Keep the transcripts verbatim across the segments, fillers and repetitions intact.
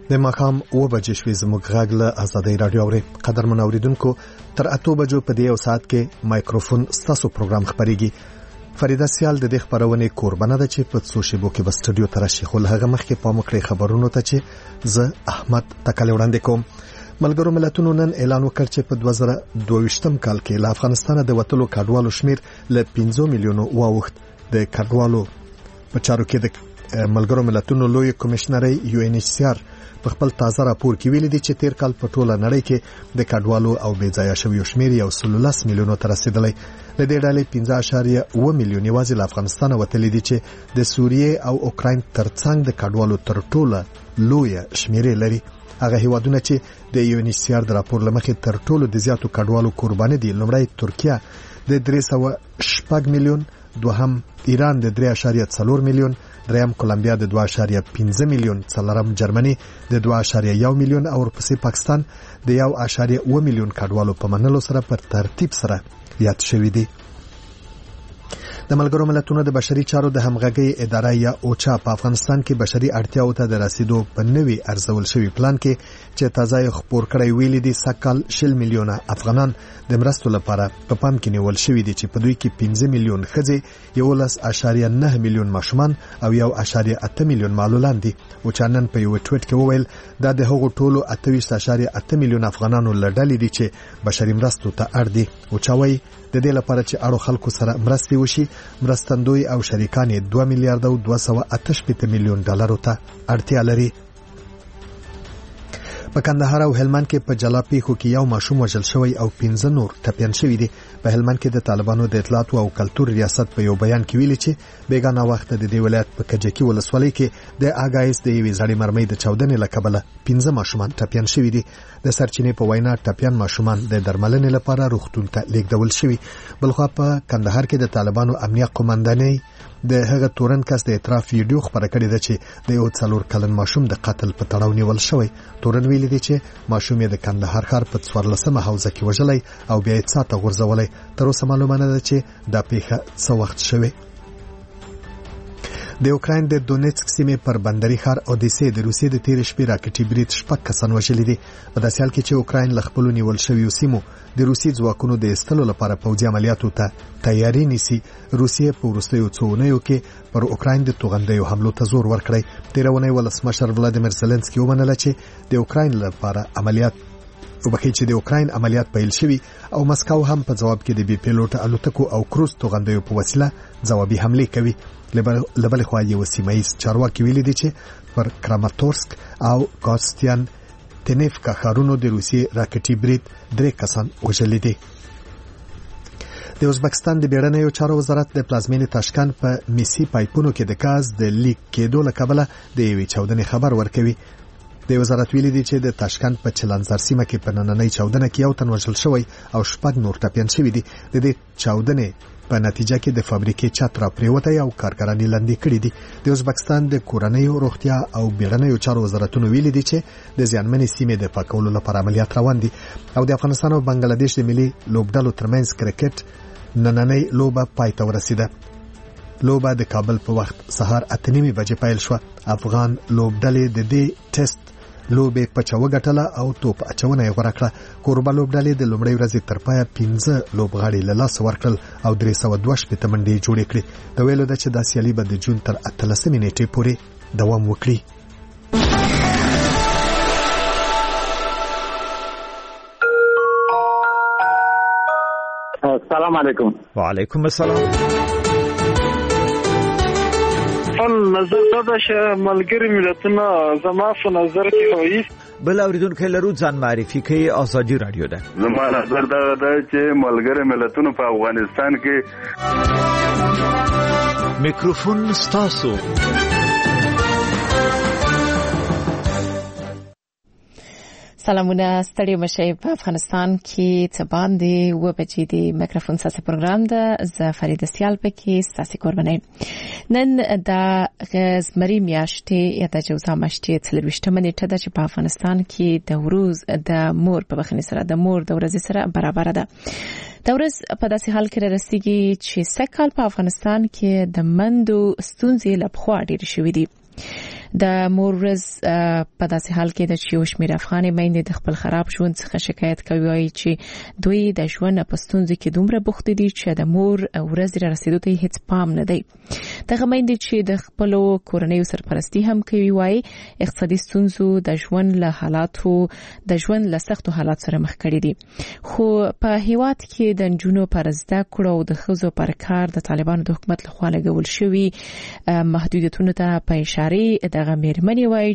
د ماښام اوه بجې شوې. زموږ غږ له ازادۍ راډیو اورئ. قدرمن اوریدونکو، تر اتو بجو په دې یو ساعت کې مایکروفون ستاسو پروګرام خبريږي. فریده سیال د دې خبرونې کوربنه ده چې په څو شیبو کې به سټوډیو ته راشي. خو له هغه مخکې پام وکړئ خبرونو ته چې زه احمد تکل وړاندې کوم. ملګرو ملتونو نن اعلان وکړ چې په دوه زره دوه ویشتم کال کې له افغانستان د وټلو کډوالو شمیر له پنځه میلیونو واوښت. د کډوالو په چارو کې د ملګرو ملتونو لوی کمشنري یو ان ایچ سی آر په خپل تازه راپور کې ویلي دي چې تیر کال په ټوله نړۍ کې د کډوالو او بې ځایه شویو شمیر یو سل لس میلیونو ته رسیدلی. له دې ډلې پنځه اعشاریه اوه میلیون یوازې له افغانستان وتلي دي چې د سوریې او اوکراین ترڅنګ د کډوالو تر ټوله لوی شمیرې لري. هغه هیوادونه چې د یو ان ایچ سی آر د راپور لمخې تر ټولو د زیاتو کډوالو قرباني دي: لومړی ترکیه د درې سوه شپږ میلیون، دوهم ایران د درې اعشاریه څلور میلیون، دریم کولمبیا د دوه اعشاریه پنځه میلیون، څلورم جرمني د دوه اعشاریه یو میلیون او ورپسې پاکستان د یو اعشاریه اوه میلیون کډوالو په منلو سره پر ترتیب سره یاد شوی دی. د ملګرو ملتونو د بشري چارو د همغږي اداره یا اوچا په افغانستان کې بشري اړتیاو ته د رسیدو په نوي ارزول شوی پلان کې چې تازه خبر کړی ویلي دي سکهال شل میلیونه افغانان د مرستو لپاره په پام کې نیول شوی دي چې په دوی کې پنځه میلیون ښځې، یولس اعشاریه نه میلیون ماشومان او یو اعشاریه اته میلیون معلولان دي. اوچا نن په یو ټویټ کې وویل دا د هغو ټولو اته ویشت اعشاریه اته میلیون افغانانو لړلې دي چې بشري مرستو ته اړ دي. اوچا وايي د دې لپاره چې اړو خلکو سره مرستې وشي، مرستندوی او شریکان یې دوه میلیارډ او دوه سوه اته شپېته میلیون ډالرو ته اړتیا لري. په کندهار او هلمند کې په جلا پیښو کې یو ماشوم وژل شوی او پنځه نور ټپیان شوي دي. په هلمند کې د طالبانو د اطلاعات او کلتور ریاست په یو بیان کې ویلي چې بیګانه وخت د دې ولایت په کجکی ولسوالۍ کې د اګایس د یوې زړې مرمۍ د چاودنې له کبله پنځه ماشومان ټپیان شوي دي. د سرچینې په وینا ټپیان ماشومان د درملنې لپاره روغتون ته لیږدول شوي. بلخوا په کندهار کې د طالبانو امنیه قومندانۍ د هغه تورن کس د اعتراف ویډیو خبره کړې ده چې د یو څلور کلن ماشوم د قتل په تړاو نیول شوی. تورن ویلي دی چې ماشوم یې د کندهار ښار په څوارلسمه حوزه کې وژلی او بیا یې څاه ته غورځولی. تر اوسه معلومه نه ده چې دا پیښه څه وخت شوې. د اوکراین د دونیتسک سیمې پر بندري ښار اودیسې د روسیې د تیر شپې راکټي برید شپږ کسان وژلي دي. په داسې حال کې چې اوکراین له خپلو نیول شویو سیمو د روسي ځواکونو د ایستلو لپاره پوځي عملیاتو ته تیاری نیسي، روسیې په وروستیو څو اونیو کې پر اوکراین د توغندیو حملو ته زور ورکړی. تېره اونۍ ولسمشر ولادیمیر زلنسکي ومنله چې د اوکراین لپاره عملیات وبخښي چې د اوکراین عملیات پیل شوي او مسکو هم په جواب کې د بي پیلوټ الوتکو او کروز توغندیو په وسیله ځوابي حمله کوي. لبل خو یو سیمایي چارواکي ویلي دي چې پر کراماتورسک او کاستیان تنیفکا ښارونو د روسیې راکټي برید درې کسان وژلي دي. د ازبکستان د بیړنیو چارو وزارت د پلازمینې تاشکند په میسی پایپونو کې د غاز د لیک کېدو له کبله د یوې چاودنې خبر ورکوي. د وزارت ویلي دي چې د تاشکند په چلنزار سیمه کې په نننۍ چاودنه کې یو تن وژل شوی او شپږ نور ټپیان شوي دي. د دې چاودنې په نتیجه کې د فابریکې چت را پریوتی او کارګران لاندې کړي دي. د ازبکستان د کورنیو روغتیا او بیړنیو چارو وزارتونو ویلي دي چې د زیانمنې سیمې د پاکولو لپاره عملیات روان دي. او د افغانستان او بنگلاديش د ملي لوبډلو ترمنځ کرکټ نننۍ لوبه پای ته ورسیده. لوبه د کابل په وخت سهار اته نیمې بجې پیل شوه. افغان لوبډلې د دې ټیسټ لوبه په چا وګټله او توپ اچونه یې غوړه کړه. کوربه لوبډلې د لومړۍ ورځې تر پایه پنځه لوبغاړي له لاسه ورکړل او درې سوه دوه شپېته منډې جوړې کړې. د ویلو ده چې دا سیالي به د جون تر اتلسمې نیټې پورې دوام وکړي. السلام علیکم. وعلیکم السلام. نظر دا چې ملګری ملتونه زما په نظر کې وایي بل اوریدونکو لرو ځان معرفي کوي. ازادي رادیو ده. زما نظر دا ده چې ملګری ملتونه په افغانستان کې میکروفون ستاسو. سلامونه، ستړي مشه. په افغانستان کې څه باندې و بچی دی میکروفون ساسي پروګرام ده. زه فریده سیال پکې ساسي قرباني. نن دا غزمري میاشتې یا د جوزا میاشتې څلرويشتمه نیټه ده چې په افغانستان کې د وروز د مور په بخښنې سره د مور د ورځې سره برابر ده. د ورځ په داسې حال کې رسیږي چې سږ کال په افغانستان کې د مندو ستونزې له پخوا ډېرې شوې دي. د مور ورځ په داسې حال کې د چې وشمیر افغاني مېندې د خپل خراب ژوند څخه شکایت کوي چې دوی د ژوند په ستونزو کې دومره بوخت دي چې د مور ورځ را رسیدو ته هیڅ پام نه دی. دغه مېندې چې د خپل کورنۍ سرپرستی هم کوي وايي اقتصادي ستونزو د ژوند له حالاتو د ژوند له سختو حالات سره مخ کړي دي. خو په هیواد کې د نجونو پر زده کړو او د ښځو پر کار د طالبانو د حکومت لخوا لګول شوی محدودیتونو ته په اشاره دغه مېرمنې وایي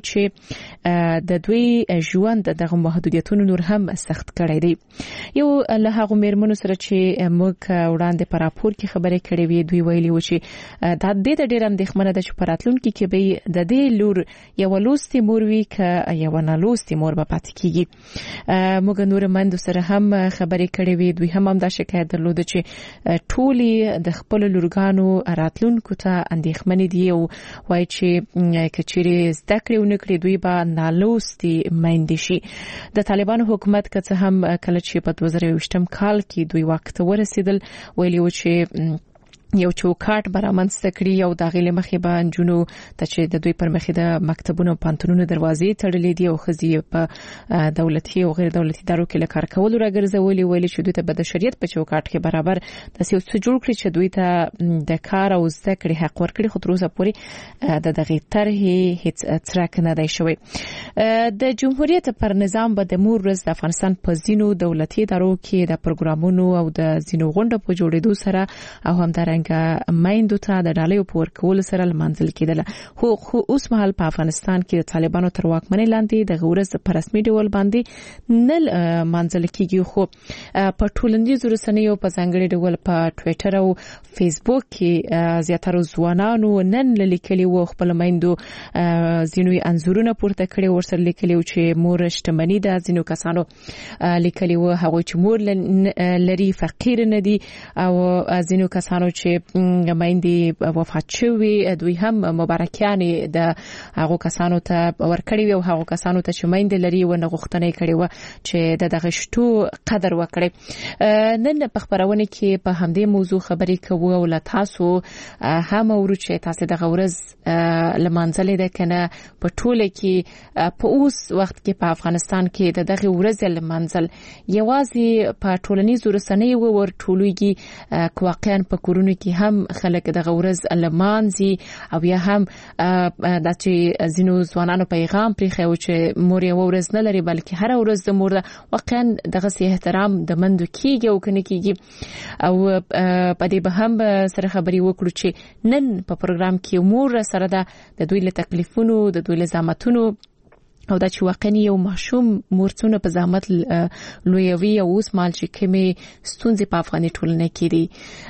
چې د دوی ژوند دغه محدودیتونو نور هم سخت کړی دی. یو له هغه مېرمنو سره چې موږ وړاندې په راپور کې خبرې کړې وې دوی ویلي و چې د دې د ډېر اندېښمنه ده چې په راتلونکي کې به د دې لور یو لوستي مور وي که یو نه لوستي مور به پاتې کیږي. موږ نور مند سره هم خبرې کړې وې دوی هم هم دا شکایت درلود چې ټولي د خپل لورګانو راتلونکو ته اندېښمنې دي او وایي چې کچېرې زده کړې ونکړي دوی به نالوستي میندې شي. د طالبانو حکومت که څه هم کله چې په دوه زره یوویشتم کال کې دوی واک ته ورسېدل ویلي و چې یو چوکاټ برامنځته کړي او د غیله مخې به نجونو ته چې د دوی پر مخې د مکتبونو او پانتونونو دروازې تړلې دي او ښځې په دولتي او غیر دولتي ادارو کې له کار کولو راګرځولې ویلي چې دوی ته به د شریعت په چوکاټ کې برابر داسې یو څه جوړ کړي چې دوی ته د کار او زده کړې حق ورکړي. خو تر اوسه پورې د دغې طرحې هیڅ څرک نه دی شوی. د جمهوریت پر نظام به د مور ورځ د افغانستان په ځینو دولتي ادارو کې د پروګرامونو او د ځینو غونډو په جوړېدو سره او همدارنګه مایندو ته د ډالۍ په ورکول سره لمانځل کېدل. خو خو اوس مهال په افغانستان کې د طالبانو تر واکمنۍ لاندې د ورځ په رسمي ډول باندې نه مانځل کېږي. خو په ټولنیزو رسنیو په ځانګړي ډول په ټوئیټر او فیسبوک کې زیاتره ځوانانو نن لیکلي و خپل مایندو ځینوي انزورونه پورته کړي ورسره لیکلي و چې مور شتمنۍ د ځینو کسانو لیکلي و هغه چې مور لري فقیر نه دي او ځینو کسانو چې مایندې وفات شوي دوی هم مبارکیانې د هغه کسانو ته ورکړي او هغه کسانو ته چې مایندې لري و نه غوښتنه کړي و چې د دغه شتو قدر وکړي. نن په خبرونه کې په همدې موضوع خبرې کوو او له تاسو هم ورو چې تاسو دغه ورځ لمانځلې ده کنه په ټوله کې په اوس وخت کې په افغانستان کې د دغه ورځ لمانځل یوازې په ټولنیزو رسنیو ور ټولويږي واقعا په کورونو کې هم خلک دغه ورځ لمانځي او یا هم د چې زینو ځوانانو پیغام پرې خو چې مور یو ورځ نه لري بلکې هر ورځ د مور واقعا دغه سي احترام د مندو کیږي او کنه کیږي. او په دې به هم سره خبري وکړو چې نن په پروګرام کې مور سره د دوی له تکلیفونو د دوی له زحمتونو او دا چې واقعي یو ماشوم مورڅونه په زحمت لویوي او اوس مال چې کمی ستونزې په افغاني ټولنه کې دي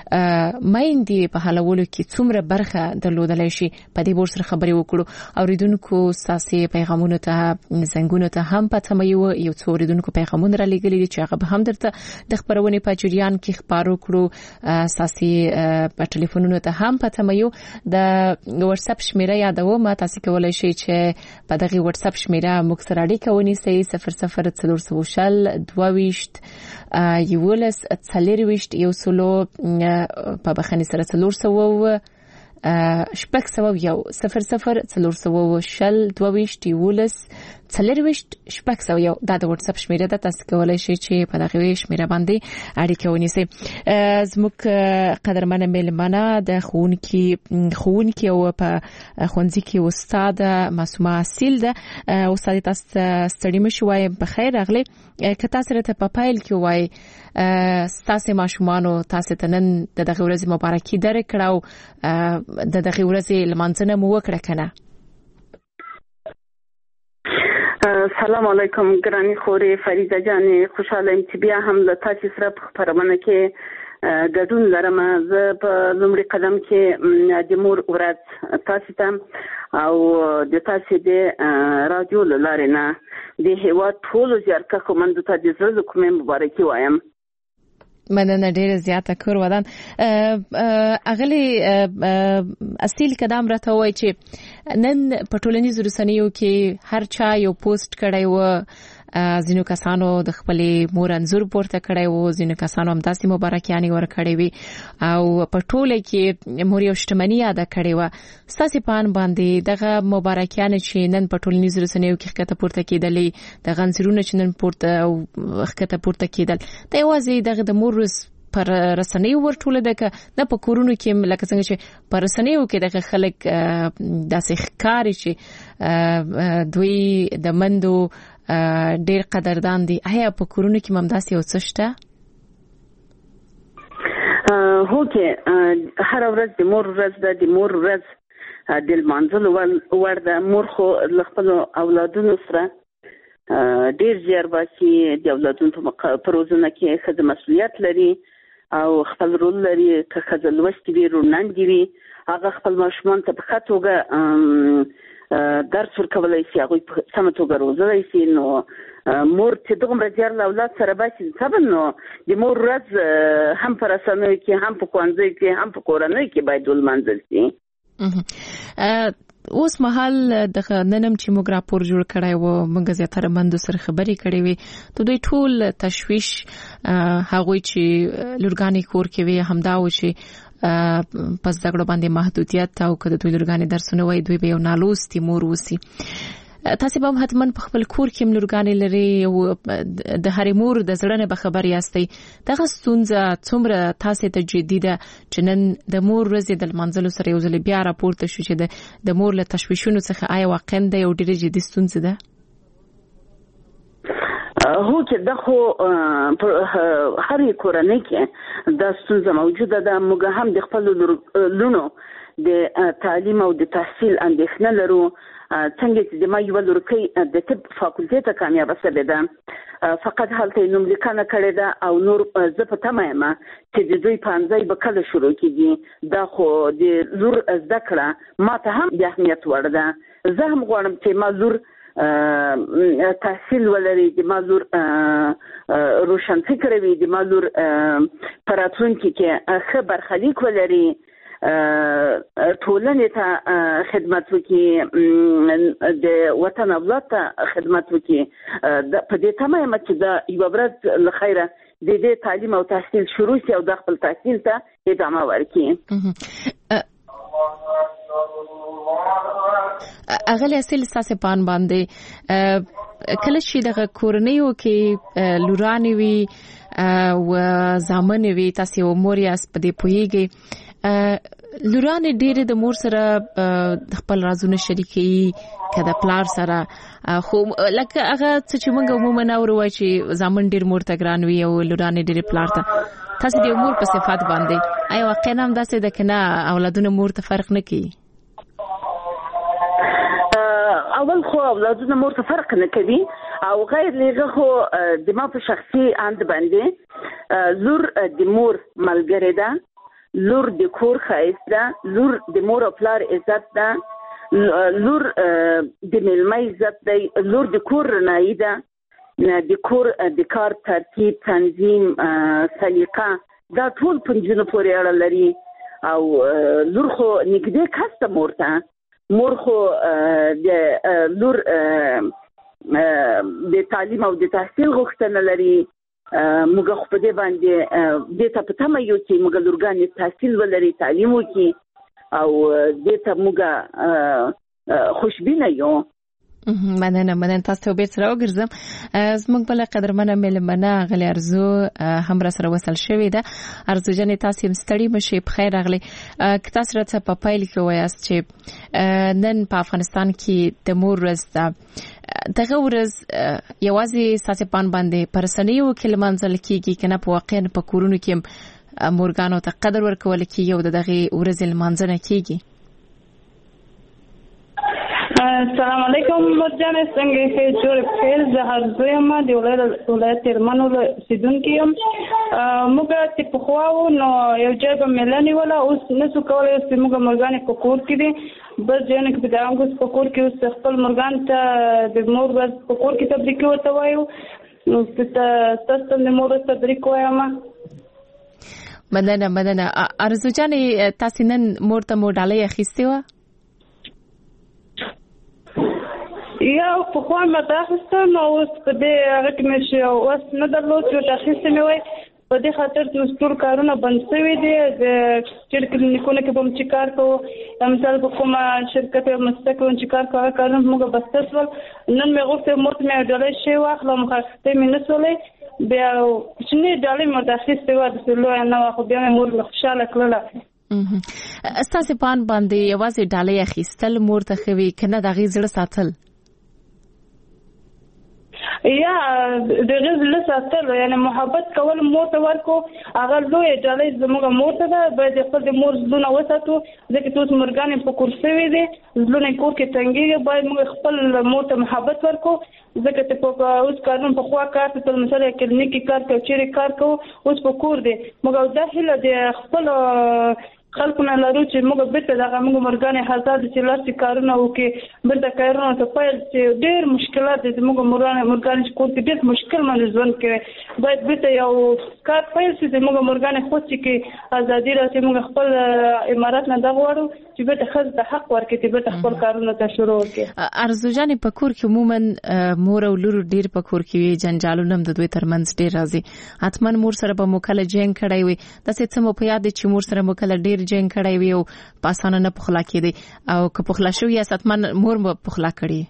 مایندې په حالولو کې څومره برخه درلودلای شي په دې بور سره خبرې وکړو. اوریدونکو ساسي پیغامونو ته زنګونو ته هم پته مې و یو څو اوریدونکو پیغامونه را لګلې دي چې هغه به هم درته د خبرونې په جریان کې خبرو کړو. ساسي په ټلیفونونو ته هم پته مې و د واتس اپ شمیره یادوم تاسو کولای شئ چې په دغه واتس اپ شمیره موږ سره اړیکه ونیسئ صفر صفر څلور سوه شل دوه ویشت یولس څلور ویشت یو سلو په بخښنې سره څلور سوه شپږ سوه یو صفر صفر څلور سوه شل دوه ویشت یولس څلور ویشت شپږ سوه یو دا د واتس اپ شمیره ده تاسو کولای شئ چې په دغه شمیره باندې اړیکه ونیسئ. زموږ قدرمنه مېلمانه د ښوونکي ښوونکي او په ښوونځي کې استاد معصومه اصیل ده. استاد تاسو ستړي مشو وای په خیر راغلی که تاسو ته په پایل کې وای تاسو ماشومان تاسو ته نن د دغه ورځې مبارکي درکړو د دغه ورځې لمانځنه مو وکړه کنه. سلام علیکم ګرانی خوري فریضه جان خوشاله ام چې بیا هم له تاسو سره په خبرونه کې ګډون لرم. زه په لومړي قدم کې د مور ورځ تاسو ته او د تاسو د رادیو لاره نه د هیواد ټول زیارکه کومند ته د زړه کومه مبارکي وایم. مننه ډیره زیاته کور ودان اغلی اصیل قدم راته وای چې نن په ټولنیزو رسنیو کې هر چا یو پوسټ کړی و ځینو کسانو د خپلې مور انځور پورته کړی وو، ځینو کسانو هم داسې مبارکیانې ورکړې وي او په ټوله کې مور یو شتمني یاده کړې وه. ستاسې په اند باندې دغه مبارکیانې چې نن په ټولنیزو رسنیو کې ښکته پورته کېدلې، دغه انځورونه چې نن پورته ښکته پورته کېدل، دا یوازې دغه د مور ورځ پر رسنیو ورټوله ده که نه په کورونو کې لکه څنګه چې په رسنیو کې دغه خلک داسې ښکاري چې دوی د مندو ډېر قدردان دي؟ آیا په کورونو کې هم داسې یو څه شته؟ هو کې هر ورځ د مور ورځ ده، د مور ورځ د لمانځلو وړ ده. مور خو له خپلو اولادونو سره ډېر زیار باسي، د اولادونو په روزنه کې ښځه مسؤلیت لري او خپل رول لري. که ښځه لوستې وي، رونندې وي، هغه خپل ماشومان ته په ښه توګه درس ورکولی شي، هغوی په سمه توګه روزلی شي. نو مور چې دومره زیار له اولاد سره باسي، طبعا نو د مور ورځ هم په رسنیو کې، هم په ښوونځیو کې، هم په کورنیو کې باید ولمانځل شي. اوس مهال دغه ننم چې موږ راپور جوړ کړی و، موږ زیاتره مندو سره خبرې کړې وې، د دوی ټول تشویش هغوی چې لورګانې کور کې وي همدا و چې پس دغړو باندې محدودیت او که د دوی لورګانې درسونه وای، دوی به یو نالوستي مور وسی. تاسو به حتمن په خپل کور کې ملورګانې لري او د هرې مور د زړه نه به خبر یاستئ. دغه ستونزه څومره تاسو ته جدي ده چې نن د مور ورځې د لمانځلو سره یو ځل بیا راپورته شو چې د مور له تشویشونو څخه آیا واقعا د یو ډېر جدي ستونزه ده؟ هو چې د خو هر کورنۍ کې دا ستونزه موجوده ده. موږ هم د خپل لونو د تعلیم او د تحصیل اندېښنه لرو. څنګه چې د ما یو لورکۍ د طب فاکولټې ته کامیابه شوې ده، فقط هلته یې نوملیکنه کړې ده او نور زه په تمه یم چې د دوی پانځی به کله شروع کېږي. دا خو د لور زده کړه ما ته هم د اهمیت وړ ده. زه هم غواړم چې ما لور تحصیل ولري، د ما لور روشنفکره وي، د ما لور په راتلونکي کې ښه برخلیک ولري، ټولنې ته خدمت وکړي، د وطن اولاد ته خدمت وکړي. په دې تمه یم چې دا یوه ورځ له خیره د دې تعلیم او تحصیل شروع شي او د خپل تحصیل ته ادامه ورکړي. اغلی اصل ستاسې پان باندې کله چې دغه کورنیو کې لورانې وي او زامنې وي، تاسې یو مور یاست په دې پوهیږئ، لورانې ډېرې د مور سره خپل رازونه شریکوي که د پلار سره، خو لکه هغه څه چې موږ عموما اورو وایي چې زامن ډېر مور ته ګران وي او لورانې ډېرې پلار ته. تاسې د یو مور په صفات باندې آیا واقعا هم داسې ده که نه اولادونه مور ته فرق نه کوي؟ اول خو اولادونه مور ته فرق نه کوي او غیر لغه خو د ما په شخصي اند باندې لور د مور ملګری ده، لور د کور ښایست ده، لور د مور او پلار عزت ده، لور د میلمه عزت دی، لور د کور رڼایي ده، د کور د کار ترتیب، تنظیم، سلیقه، دا ټول په نجونو پورې اړه لري. او لور خو نږدې کس ده مور ته. مور خو د لور د تعلیم او د تحصیل غوښتنه لري. موږ خو په دې باندې دې ته په تمه یو چې موږ لورګانې تحصیل ولري، تعلیم وکړي او دې ته موږ خوشبینه یو. مننه مننه تاسو ته بیرته راوګرځم. زموږ بل قدرمنه ملمنه غلی ارزو هم را سره وصل شوې ده. ارزو جنې تاسو هم ستړي مشي، په خیر راغلي. که تاسو راته په پیل کې وایاست چې نن په افغانستان کې د مور ورځ ده، دغه ورځ یوازې ستاسو پان باندې پر رسنیو کې لمانځل کېږي که نه په واقعا په کورونو کې مورګانو ته قدر ورکول کېږي او دغه ورځې لمانځنه کېږي؟ السلام علیکم مرجان، څنګه ښه جوړ خیر؟ زه ارزو یم د ولایت هلمند اوسېدونکې یم. موږ چې پخوا وو نو یو ځای به میله نیوله، اوس نشو کولی. اوس موږ مرګانې په کور کې دي، بس ځایونه کې په دغه اوس په کور کې اوس خپل مرګان ته د مور ورځ په کور کې تبریکې ورته وایو. نو ستاسو ته د مور ورځ تبریک وایم. مننه مننه. ارزو جانې تاسې نن مور ته مو ډالۍ اخیستې وه؟ یا په خوا مې تاخیسته نو اوس په دې هغه کې مې چې اوس نه درلود چې تاخیسته مې وای په دې خاطر چې ټول کارونه بند شوي دي د چې کلینیکونو کې به چې کار کوو مثال په کومه شرکت او مستقل چې کار کوي کارونه موږ بسته شول نن مې غوښته موت مې ډالۍ شي واخلم خاصه مې نه سولې بیا چې ډالۍ مې تاخیسته و د سلو نه خو بیا مې مور خوشاله کړله استاسې پان باندې یوازې ډالۍ اخیستل مور ته خوي کنه د غیزړه ساتل یا د غز له ساتل یعنی محبت کول مور ته ورکو هغه لوی ډالۍ زموږ مور ته ده باید خپل د مور زونه وساتو ځکه چې اوس مرګانې په کورس وي دي زونه کور کې تنګي باید موږ خپل مور ته محبت ورکو ځکه چې په اوس قانون په خوا کار ته مثلا کلینیکي کار کوي چیرې کار کوو اوس په کور دي موږ د هله د خپل خلکونه لرو چې موږ بیرته دغه موږ مرګانې حساب چې لاسي کارونه وکړي بیرته کارونه ته پیل چې ډېر مشکلات دي موږ مرګانې مرګانې چې کور کې ډېر مشکل باندې ژوند کوي باید بیرته یو کار پیل چې موږ مرګانې خو چې ازادي راځي موږ خپل امارات نه دا غواړو چې بیرته خځه ته حق ورکړي چې بیرته خپل کارونه ته شروع کړي. ارزو جان په کور کې عموما مور او لور ډېر په کور کې وي جنجالونه د دوی ترمنځ ډېر راځي حتمان مور سره به مکله جنگ کړی وي د څه څه مو په یاد چې مور سره مکله ډېر جنگ کړی وي او پاسانه نه پخلا کېدی او که پخلا شو یا ستمن مور مو پخلا کړی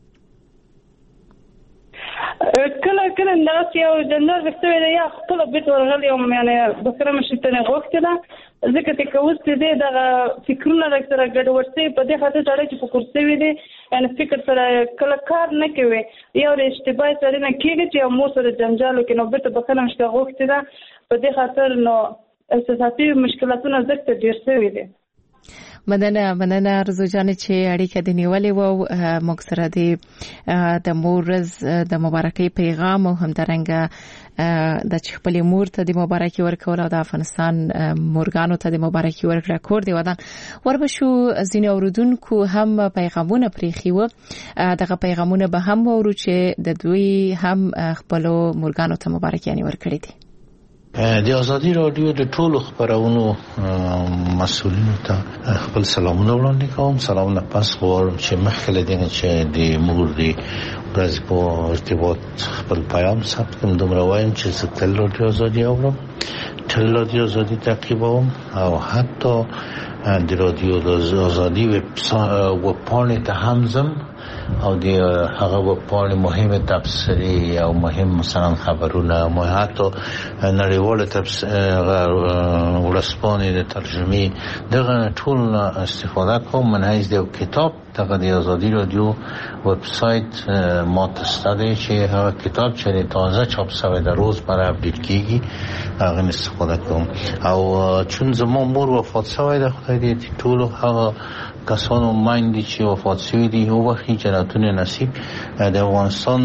کله کله ناس یو جنرال وختوي دی یا خپل بیت ورغلی او یعنی بکره مشتنه غوښتنه ځکه چې کوس دې د فکرونه راځره ګډوډتي په دې خاطر چې چې فکر سوي دي یعنی فکر سره کله کار نه کوي یو اشتباه سره نه کېږي چې مو سره جنجال کې نو بیت بکره مشته غوښتنه په دې خاطر نو اساساتي مشکلاتونه زکه ډیر سوي دي. مننه مننه ارزو جان چې اړیکه د نیولې وو موږ سره د مورز د مبارکي پیغام او همدارنګه د خپل مور ته د مبارکي ورکول او د افغانستان مورګانو ته د مبارکي ورکړه کور دی ودان وربشو زین اوردونکو هم پیغامونه پریخي وو دغه پیغامونه به هم ورو چې د دوی هم خپل مورګانو ته مبارکي ورکړي دي. د ازادي رادیو د ټولو خبرونو مسؤلینو ته خپل سلامونه وړاندې کوم. سلامونه پس غواړم چې مخکې له دې چې د مور دی ورځ په ارتباط خپل پیام ثبت کوم دومره وایم چې زه تل رادیو ازادي اورم تل رادیو ازادي تعقیبوم او حتی د رادیو ازادي وب پاڼې ته هم ځم او د هغه وب پاڼې مهمه تبصرې او مهم مثلا خبرونه مو حتی نړیواله تبصرې ورسپانې د ترجمه دغه ټول استفاده کوم. من هیڅ د کتاب دغه د ازادي رادیو وب سایت ما تستاده چې هغه کتاب چې تازه چاپ شوی د روز برای اپډیټ کیږي هغه استفاده کوم. او چون زما مور وفات شوی د خدای دې ټول هغه کسانو مایندې چې وفات شوي دي او وخت جنتونه نصیب د افغانستان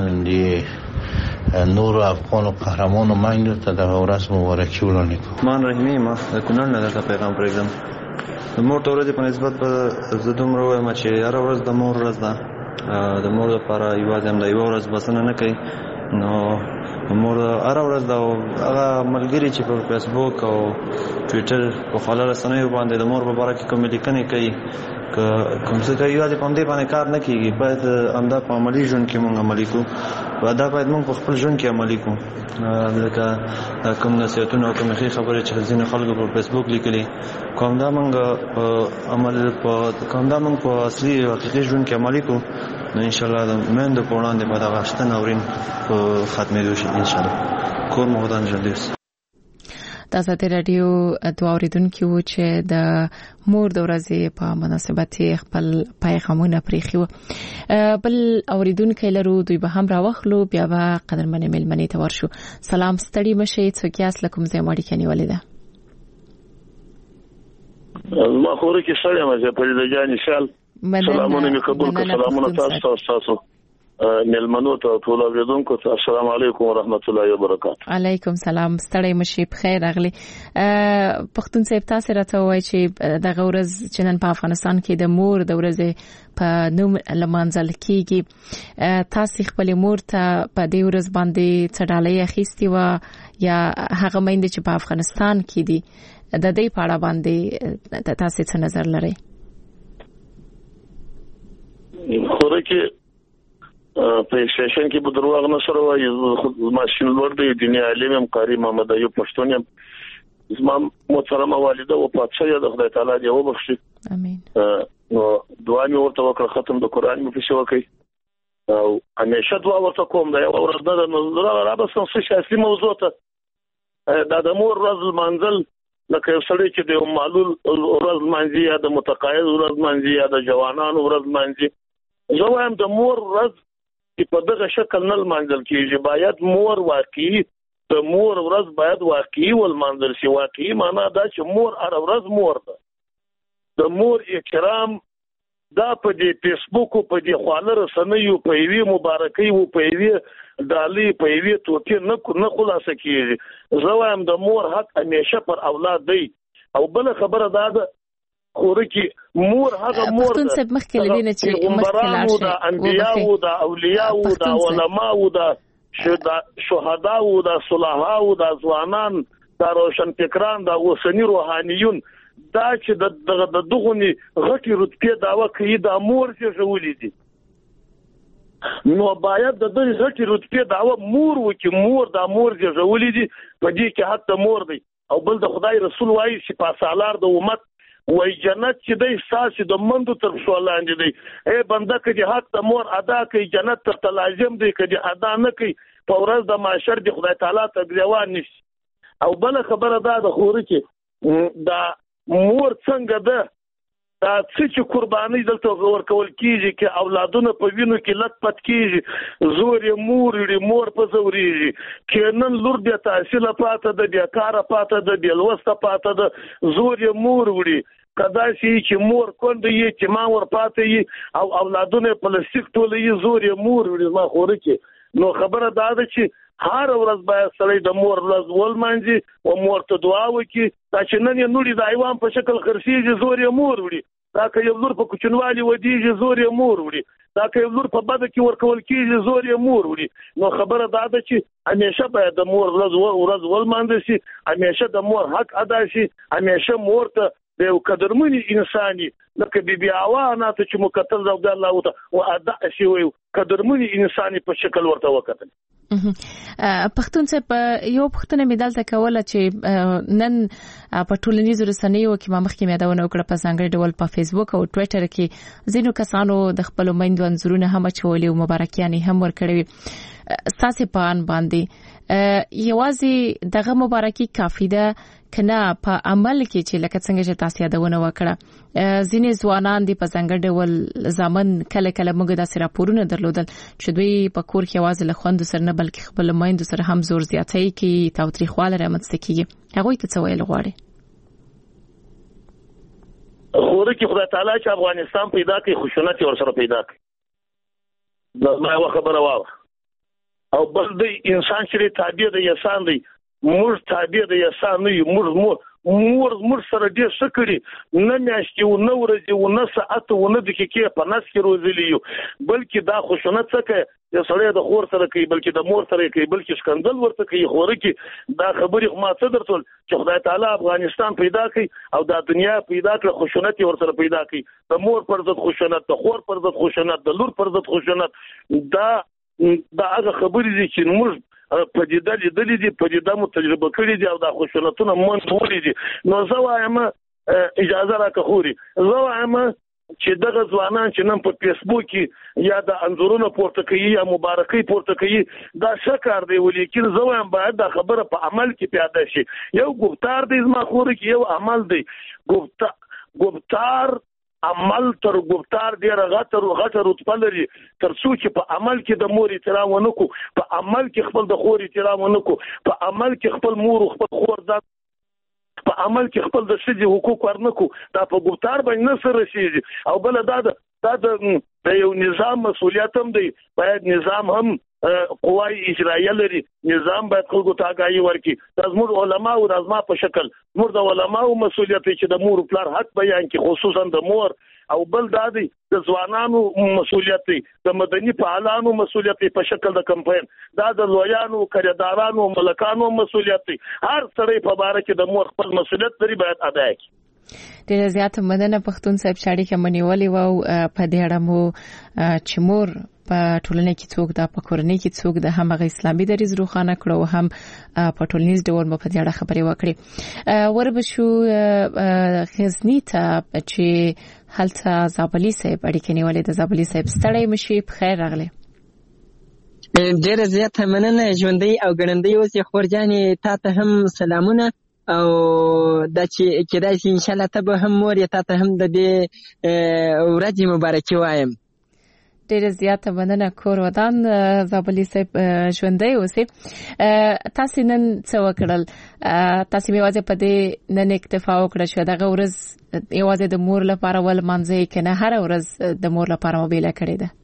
د نور افغان قهرمانو مایندو ته د ورځ مبارکي وړاندې کوم. مان رحیمي ما د کونړ نه درته پیغام پرېږدم. د مور ته ورځې په نسبت به زه دومره وایم چې هره ورځ د مور ورځ ده. د مور لپاره یوازې هم د یوه ورځ بسنه نه کوي نو مور هره ورځ د هغه ملګري چې په فیسبوک او ټویټر په خپل رسنیو باندې د مور په اړه کې کوم لیکنې کوي کوم څه کوي یوازې په دې باندې کار نه کیږي باید همدا په عملي ژوند کې مونږ عملي کوو دا باید مونږ په خپل ژوند کې عملي کوو. لکه کوم نصیحتونه او کوم ښې خبرې چې ځینې خلکو په فیسبوک لیکلي کوم دا مونږ په عمل په کوم دا مونږ په اصلي حقیقي ژوند کې عملي کوو نو ان شاء الله د مېند په وړاندې به دغه شته ناورین په ختمېدو شي ان شاء الله. کور مو ودان جلدی د ازادي رادیو دوه اوریدونکو وو چې د مور د ورځې په مناسبت خپل پیغامونه پریخي وو. بل اوریدونکو لرو دوی به هم راوخلو بیا به قدرمن ملمنې ته ورشو. سلام ستړي مشه څوک یاس لکم زموږ کې نیولې ده. ما خو ورکه سلام زه په دې ځای نشال سلامونه مې قبول کړ. سلامونه تاسو تاسو ملمنو ته ټول اوریدونکو ته السلام علیکم ورحمت الله وبرکاته. علیکم سلام ستړي مشي په خیر راغلي. پښتون صاحب تاسو راته وایي چې د غورز چې نن په افغانستان کې د مور د ورځې په نوم لمانځل کیږي تاسو خپل مور ته په دې ورځ باندې څه ډالۍ اخیستي و یا هغه مېند چې په افغانستان کې دي د دې په اړه باندې تاسو څه نظر لرئ؟ خورکه په سټیشن کې به دروغ نه سره وایي ماشین لوړ دی دنیا عالم هم قاری محمد ایوب پښتون یم زما محترمه والده وفات شوې ده خدای تعالی دې وبخښي امين نو دعا مې ورته وکړه ختم د قران مې په شو کوي او همیشه دعا ورته کوم دا یو ورځ نه نو را به څه شي موضوع ته دا د مور ورځ منزل لکه یو سړی چې د معلول ورځ منځي یا د متقاعد ورځ منځي یا د جوانانو ورځ منځي زه وایم د مور ورځ چې په دغه شکل نه منځل کېږي باید مور واقعي د مور ورځ باید واقعي ولمنځل شي واقعي معنا دا چې مور هر ورځ مور ده د مور احترام دا په دې فیسبوک په دې خواله رسنیو په یوې مبارکۍ او په یوې دالي په یوې توټي نه نه خلاص کیږي زه وایم د مور حق همیشه پر اولاد دی او بل خبره دا ده خورکی مور هغه مور پښتون صاحب مخکې لوي نه چې مخکې لاړ شي انبیاء او د اولیاء او د علما او د شهدا او د صلاحا او د ځوانان د روشن فکران د اوسنی روحانيون دا چې د د دغونی غټي رتبه داوا کوي د مور چې جوړې دي نو باید د دې غټي رتبه داوا مور وکي مور د مور چې جوړې دي په دې کې حتی مور دی او بل د خدای رسول وایي چې په سالار د امت وای جنت چې دی ساسي د مندو تر شو لاندې دی اے بنده کې حق د مور ادا کوي جنت ته لازم دی کې ادا نه کوي په ورځ د محشر دی خدای تعالی ته ګریوان نشي او بل خبره دا د خوري کې دا مور څنګه ده دا چې قرباني دلته ورکول کیږي چې اولادونه په وینو کې لټ پټ کیږي زور مور لري مور په زوريږي کینن لور د تحصیل پاته د بیکاره پاته د بیلوسته پاته د زور مور وړي کدا شي چې مور کوند یې چې ما ور پاته یې او اولادونه پلاستیک ټولې یې زور مور وړي ما خوري کې نو خبره دا ده چې هر ورځ باید سړی د مور ورځ ولمانځي او مور ته دعا وکړي دا چې نن یې نوړي د ایوان په شکل خرسيږي زور یې مور وړي دا که یو لور په کوچنوالي ودیږي زور یې مور وړي دا که یو لور په بده کې ورکول کېږي زور یې مور وړي نو خبره دا ده چې همیشه باید د مور ورځ ولمانځل شي همیشه د مور حق ادا شي همیشه مور ته د یو قدرمنې انساني لکه بیبي حوا نه ته چې مقتل رضی الله تعالی او ادا شي وي قدرمنې انساني په شکل ورته وکتل پښتون څخه یو پښتنه مدال ته کوله چې نن په ټولنیزو رسنیو کې ما مخکې مېداونه وکړه په ځانګړي ډول په فیسبوک او ټوئیټر کې ځینو کسانو د خپل میندو انځورونه هم چولې او مبارکیانې هم ورکړې ستاسو په ان باندې یوازې دغه مبارکي کافي ده کنه په عمل کې چې لکه څنګه چې تاسو یادونه وکړه ځینې ځوانان دي په څنګه ډول ځامن کله کله موږ د راپورونه درلودل چې دوی په کور کې आवाज له خوند سره نه بلکې خپل مایند سره هم زور زیاتای کی تاوتریخواله رامنځته کیږي هغه ته څه ویل غواړي خوره کې خدای تعالی چې افغانستان پیدا کړي خشونت ور سره پیدا کړي دا ما خبره واوه او بل د انسان چې تابع دی انسان دی موږ تابع د یسان نه یو موږ مور مور سره ډیر شکرې نه میاشتې او نه ورځې او نه ساعت او نه دقیقې په نس کې روزلی یو بلکې دا خشونت څخه د سړی د خور سره کوي بلکې د مور سره کوي بلکې شکندل ورته کوي خوره کې دا خبرې ما څه درتل چې خدای تعالی افغانستان پیدا کړي او د دنیا پیدا کړ خشونت ورته پیدا کړي د مور پر ضد خشونت د خور پر ضد خشونت د لور پر ضد خشونت دا دا هغه خبرې دي چې موږ په دې د لیدلې دي په دې د مو تجربه کړې دي او د خوشالتونه مونږ ولې دي نو زه وایم اجازه راکړه خوري زه وایم چې دغه ځوانان چې نن په فیسبوک کې یا د انځورونو پورته کوي یا مبارکي پورته کوي دا شکر دی ولیکن زه وایم باید دا خبره په عمل کې پیاده شي یو ګفتار دی زما خوري کې یو عمل دی ګفتار ګفتار عمل تر ګفتار ډیر غټر غټر رتبه لري تر څو چې په عمل کې د مور احترام ونکو په عمل کې خپل د خور احترام ونکو په عمل کې خپل مور او خپل خور ذات په عمل کې خپل د شذ حقوق ورنکو دا په ګفتار باندې نه سره شي او بل دا دا د یو نظام مسولیت هم دی باید نظام هم قوای اجرائیه لري نظام باید خلکو ته آگاهي ورکړي د زموږ علما او د ازما په شکل زموږ د علماو مسولیت چې د مور پلار حق بیان کړي خصوصا د مور او بل دا دی د ځوانانو مسولیت دی د مدني فعالانو مسولیت په شکل د کمپاین دا د لویانو کړهدارانو ملکانو مسولیت دی هر سړی په باره کې د مور خپل مسولیت لري باید ادا کړي ډېر زیات مننه پښتون صاحب شاړي کې منیولې وو په دې اړه مو چې مور په ټولنه کې څوک د پکورنۍ کې څوک د همغه اسلامي دریځ روښانه کړو هم په ټولنیز ډول په دې اړه خبرې وکړي. وربشو غزنی ته چې هلته زابلی صاحب اړیکې نیولې د زابلی صاحب ستړی مشي په خیر راغله. ډېر زیات مننه ژوندۍ او ګړندۍ اوسې خورجانې تا ته هم سلامونه او دا چې کېدای شي ان شاء الله ته به هم مور یې تا ته هم د دې ورځې مبارکي وایم. ډېر زیات مننه کور ودان زابلی صاحب ژوندۍ اوسې. تاسو نن څه وکړل؟ تاسو میوازه په دې نن اکتفا وکړه چې دغه ورځ یوازې د مور لپاره ول مانځي کنه هر ورځ د مور لپاره موبایل کړی ده؟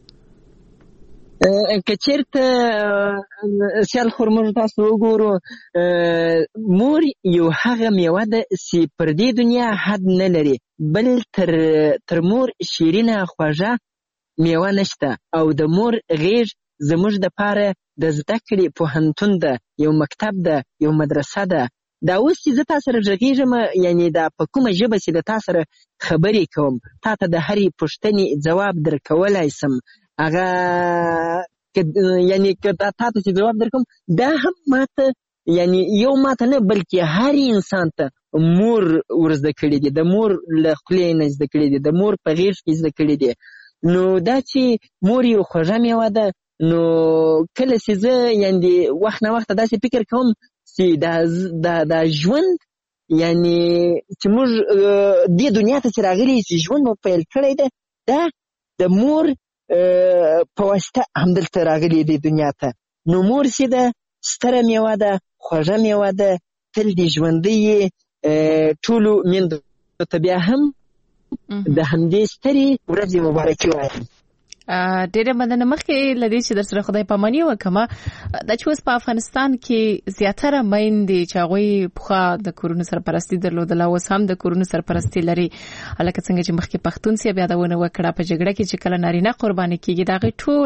کچیرته سیال خورمر تاسو وګورو مور یو هغه میوه ده چې پر دې دنیا حد نه لري بل تر تر مور شیرینه خوږه میوه نشته او د مور غیږ زموږ د پاره د زده کړې پوهنتون ده یو مکتب ده یو مدرسه ده. دا اوس چې زه تاسو سره غږیږم یعنی دا په کومه ژبه چې د تاسو سره خبرې کوم تا ته د هرې پوښتنې جواب درکولای سم هغه یعنی که تا ته چې جواب درکوم دا هم ماته یعنی یو ماته نه بلکې هر انسان ته مور ورزده کړي دي د مور له خولې نه زده کړي دي د مور په غیږ کې زده کړي دي. نو دا چې مور یو خوږه میوه ده نو کله چې زه یعنی وخت نه وخت داسې فکر کوم چې دا دا دا ژوند یعنی چې موږ دې دنیا ته چې راغلي چې ژوند مو پیل کړی ده دا د مور په واسطه همدلته راغلي دې دنیا ته. نو مور چې ده ستره میوه ده خوږه میوه ده تل دې ژوندۍ ټولو میندو ته بیا هم د همدې سترې ورځې مبارکي وایم. ډېر مننه. مخکې لدې چې در سره خدای پاماني وکړه د چې اوس په افغانستان کې زیاتره میندې چې هغوی پخوا د کورونو سرپرستي درلودله اوس هم د کورونو سرپرستي لري لکه څنګه چې مخکې پښتون صاحب یادونه وکړه په جګړه کې چې کله نارینه قرباني کېږي د هغې ټول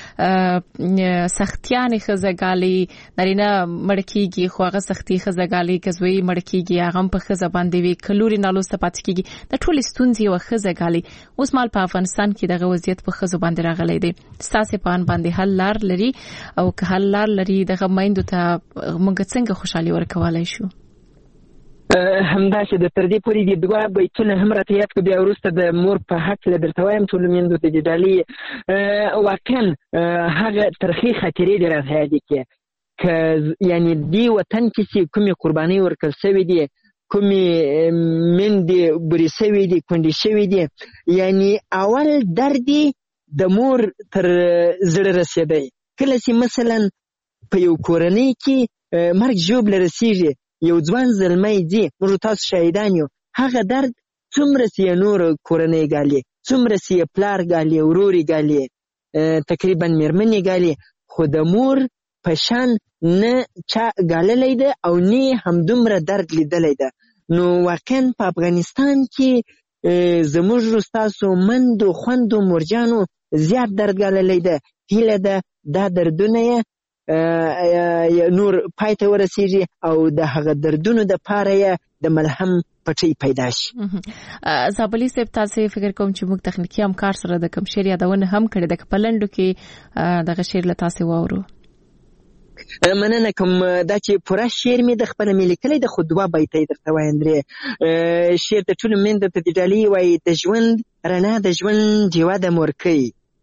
سختیانې ښځه ګالي نارینه مړ کېږي خو هغه سختي ښځه ګالي که زوی مړ کېږي هغه هم په ښځه باندې وي که لورې نالوسته پاتې کېږي د ټولې ستونزې یوه ښځه ګالي. اوس مال په افغانستان کې دغه وضعیت په ښځو باندې راغلی دی. ستاسې په ان باندې حل لار لري او که حل لار لري دغه میندو ته موږ څنګه خوشحالي ورکولی شو؟ همداسې د تر دې پورې دي دوه بیتونه هم راته یاد کړو بیا وروسته د مور په هکله درته وایم ټولو میندو ته د ډالۍ واقعا هغه ترخې خاطرې دې راته یادې کړې که یعنې دې وطن کې چې کومې قربانۍ ورکړل شوې دي کومې میندې برې شوې دي کونډې شوې دي یعنې اول درد د مور تر زړه رسېدی. کله چې مثلا په یو کورنۍ کې مرګ ژوبله رسېږي یو ځوان زلمی ځي موږ تاسو شاهدان یو هغه درد څومره چې یې نور کورنۍ ګالي څومره چې یې پلار ګالي ورورې ګالي تقریبا مېرمنې ګالي خو د مور په شان نه چا ګاللی ده او نه همدومره درد لیدلی ده. نو واقعا په افغانستان کې زموږ ستاسو مندو خوندو مورجانو زیات درد ګاللی ده. هیله ده دا دردونه یې نور پای ته ورسېږي او د هغه دردونو دپاره یې د ملهم پټۍ پیدا شي. زابلي صاحب تاسې فکر کوم چې موږ تخنیکي همکار سره د کوم شعر یادونه هم کړې ده که په لنډو کې دغه شعر له تاسې واورو؟ مننه کوم دا چې پوره شعر مې د خپله مې لیکلی د خو دوه بیته یې درته وایم درې شعر د ټولو میندو ته د ډالۍ وایي د ژوند رڼا د ژوند ډیوه د مورکۍ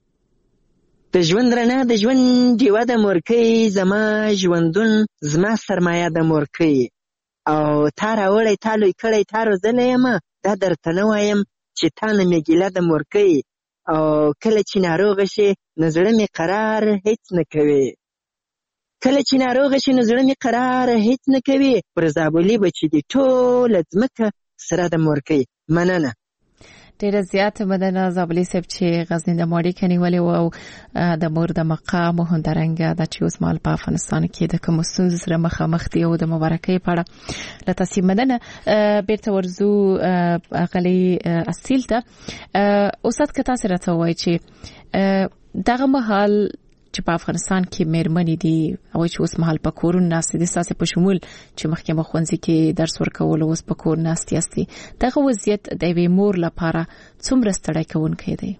د ژوند رڼا د ژوند ډیوه د مورکۍ زما ژوندون زما سرمایه د مورکۍ او تا راوړی تا لوی کړی تا روزلی یمه دا درته نه وایم چې تا نه مې ګیله د مورکۍ او کله چې ناروغه شي نو زړه مې قرار هیڅ نه کوي کله چې ناروغه شي نو زړه مې قرار هیڅ نه کوي پر زابلي به چې دي ټوله ځمکه سره د مورکۍ. مننه. ډېره زیاته مننه زابلي صاحب چې غزني د ماړې کنیولې و او د مور د مقام او همدارنګه دا چې اوس مال په افغانستان کې د کومو ستونزو سره مخامخ دي او د مبارکۍ په اړه له تاسې مننه. بیرته ورځو غلۍ اصیل ته. استاد که تاسې راته ووایئ چې دغه مهال چې په افغانستان کې مېرمنې دي او چې اوس مهال په کورونو ناستې دي ساسې په شمول چې مخکې مخونځي کې درس ورکول اوس په کور ناستې استي دغه وضعیت د یوې مور لپاره څومره ستړی کوونکی دی؟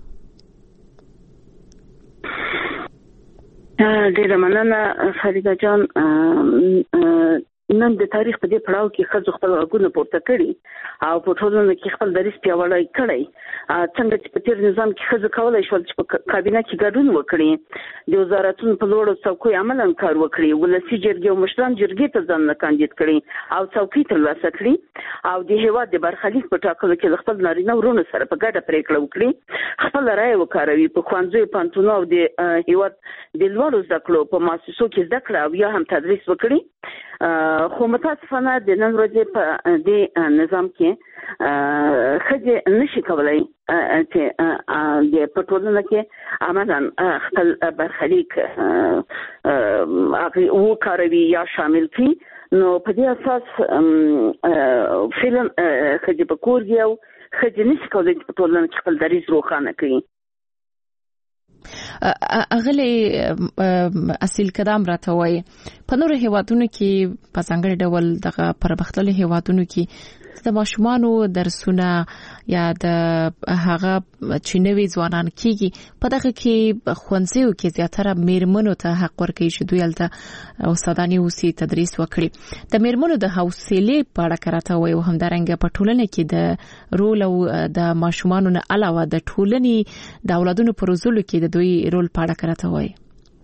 ډیره مننه فریده جان. نن د تاریخ په دې پړاو کې ښځو خپل غږونه پورته کړي او په ټولنه کې خپل دریځ پیاوړی کړی. څنګه چې په تیر نظام کې ښځې کولای شول چې په کابینه کې ګډون وکړي، د وزارتونو په لوړو څوکیو عملاً کار وکړي، ولسي جرګې او مشران جرګې ته ځانونه کاندید کړي او څوکۍ ترلاسه کړي او د هېواد د برخلیک په ټاکلو کې د خپل نارینه ورونو سره په ګډه پریکړه وکړي، خپل رایه وکاروي، په ښوونځیو پوهنتونونو او د هېواد د لوړو زده کړو په مؤسسو کې زده کړه او یا هم تدریس وکړي. خو متاسفانه د نن ورځې په دې نظام کې ښځې نشي کولای چې د پټولنه کې عملاً خپل برخلیک وکاروي یا شامل کړي. نو په دې اساس فعلا ښځې په کور کې او ښځې نشي کولای چې پټولنه کې خپل دریځ روښانه کړي. اغلی اصیل قدم راته وای په نورو هیوادونو کې په څنګه ډول دغه پرمختللي هیوادونو کې د ماشومانو درسونه یا د هغه چې نوي ځوانان کېږي په دغه کې ښوونځیو کې زیاتره میرمنو ته حق ورکوي چې دوی هلته استادانې اوسي، تدریس وکړي. د میرمنو د حوصلې په اړه راته وایي او همدارنګه په ټولنه کې د رول او د ماشومانو نه علاوه د ټولنې د اولادونو په روزلو کې د دوی رول په اړه راته وایي.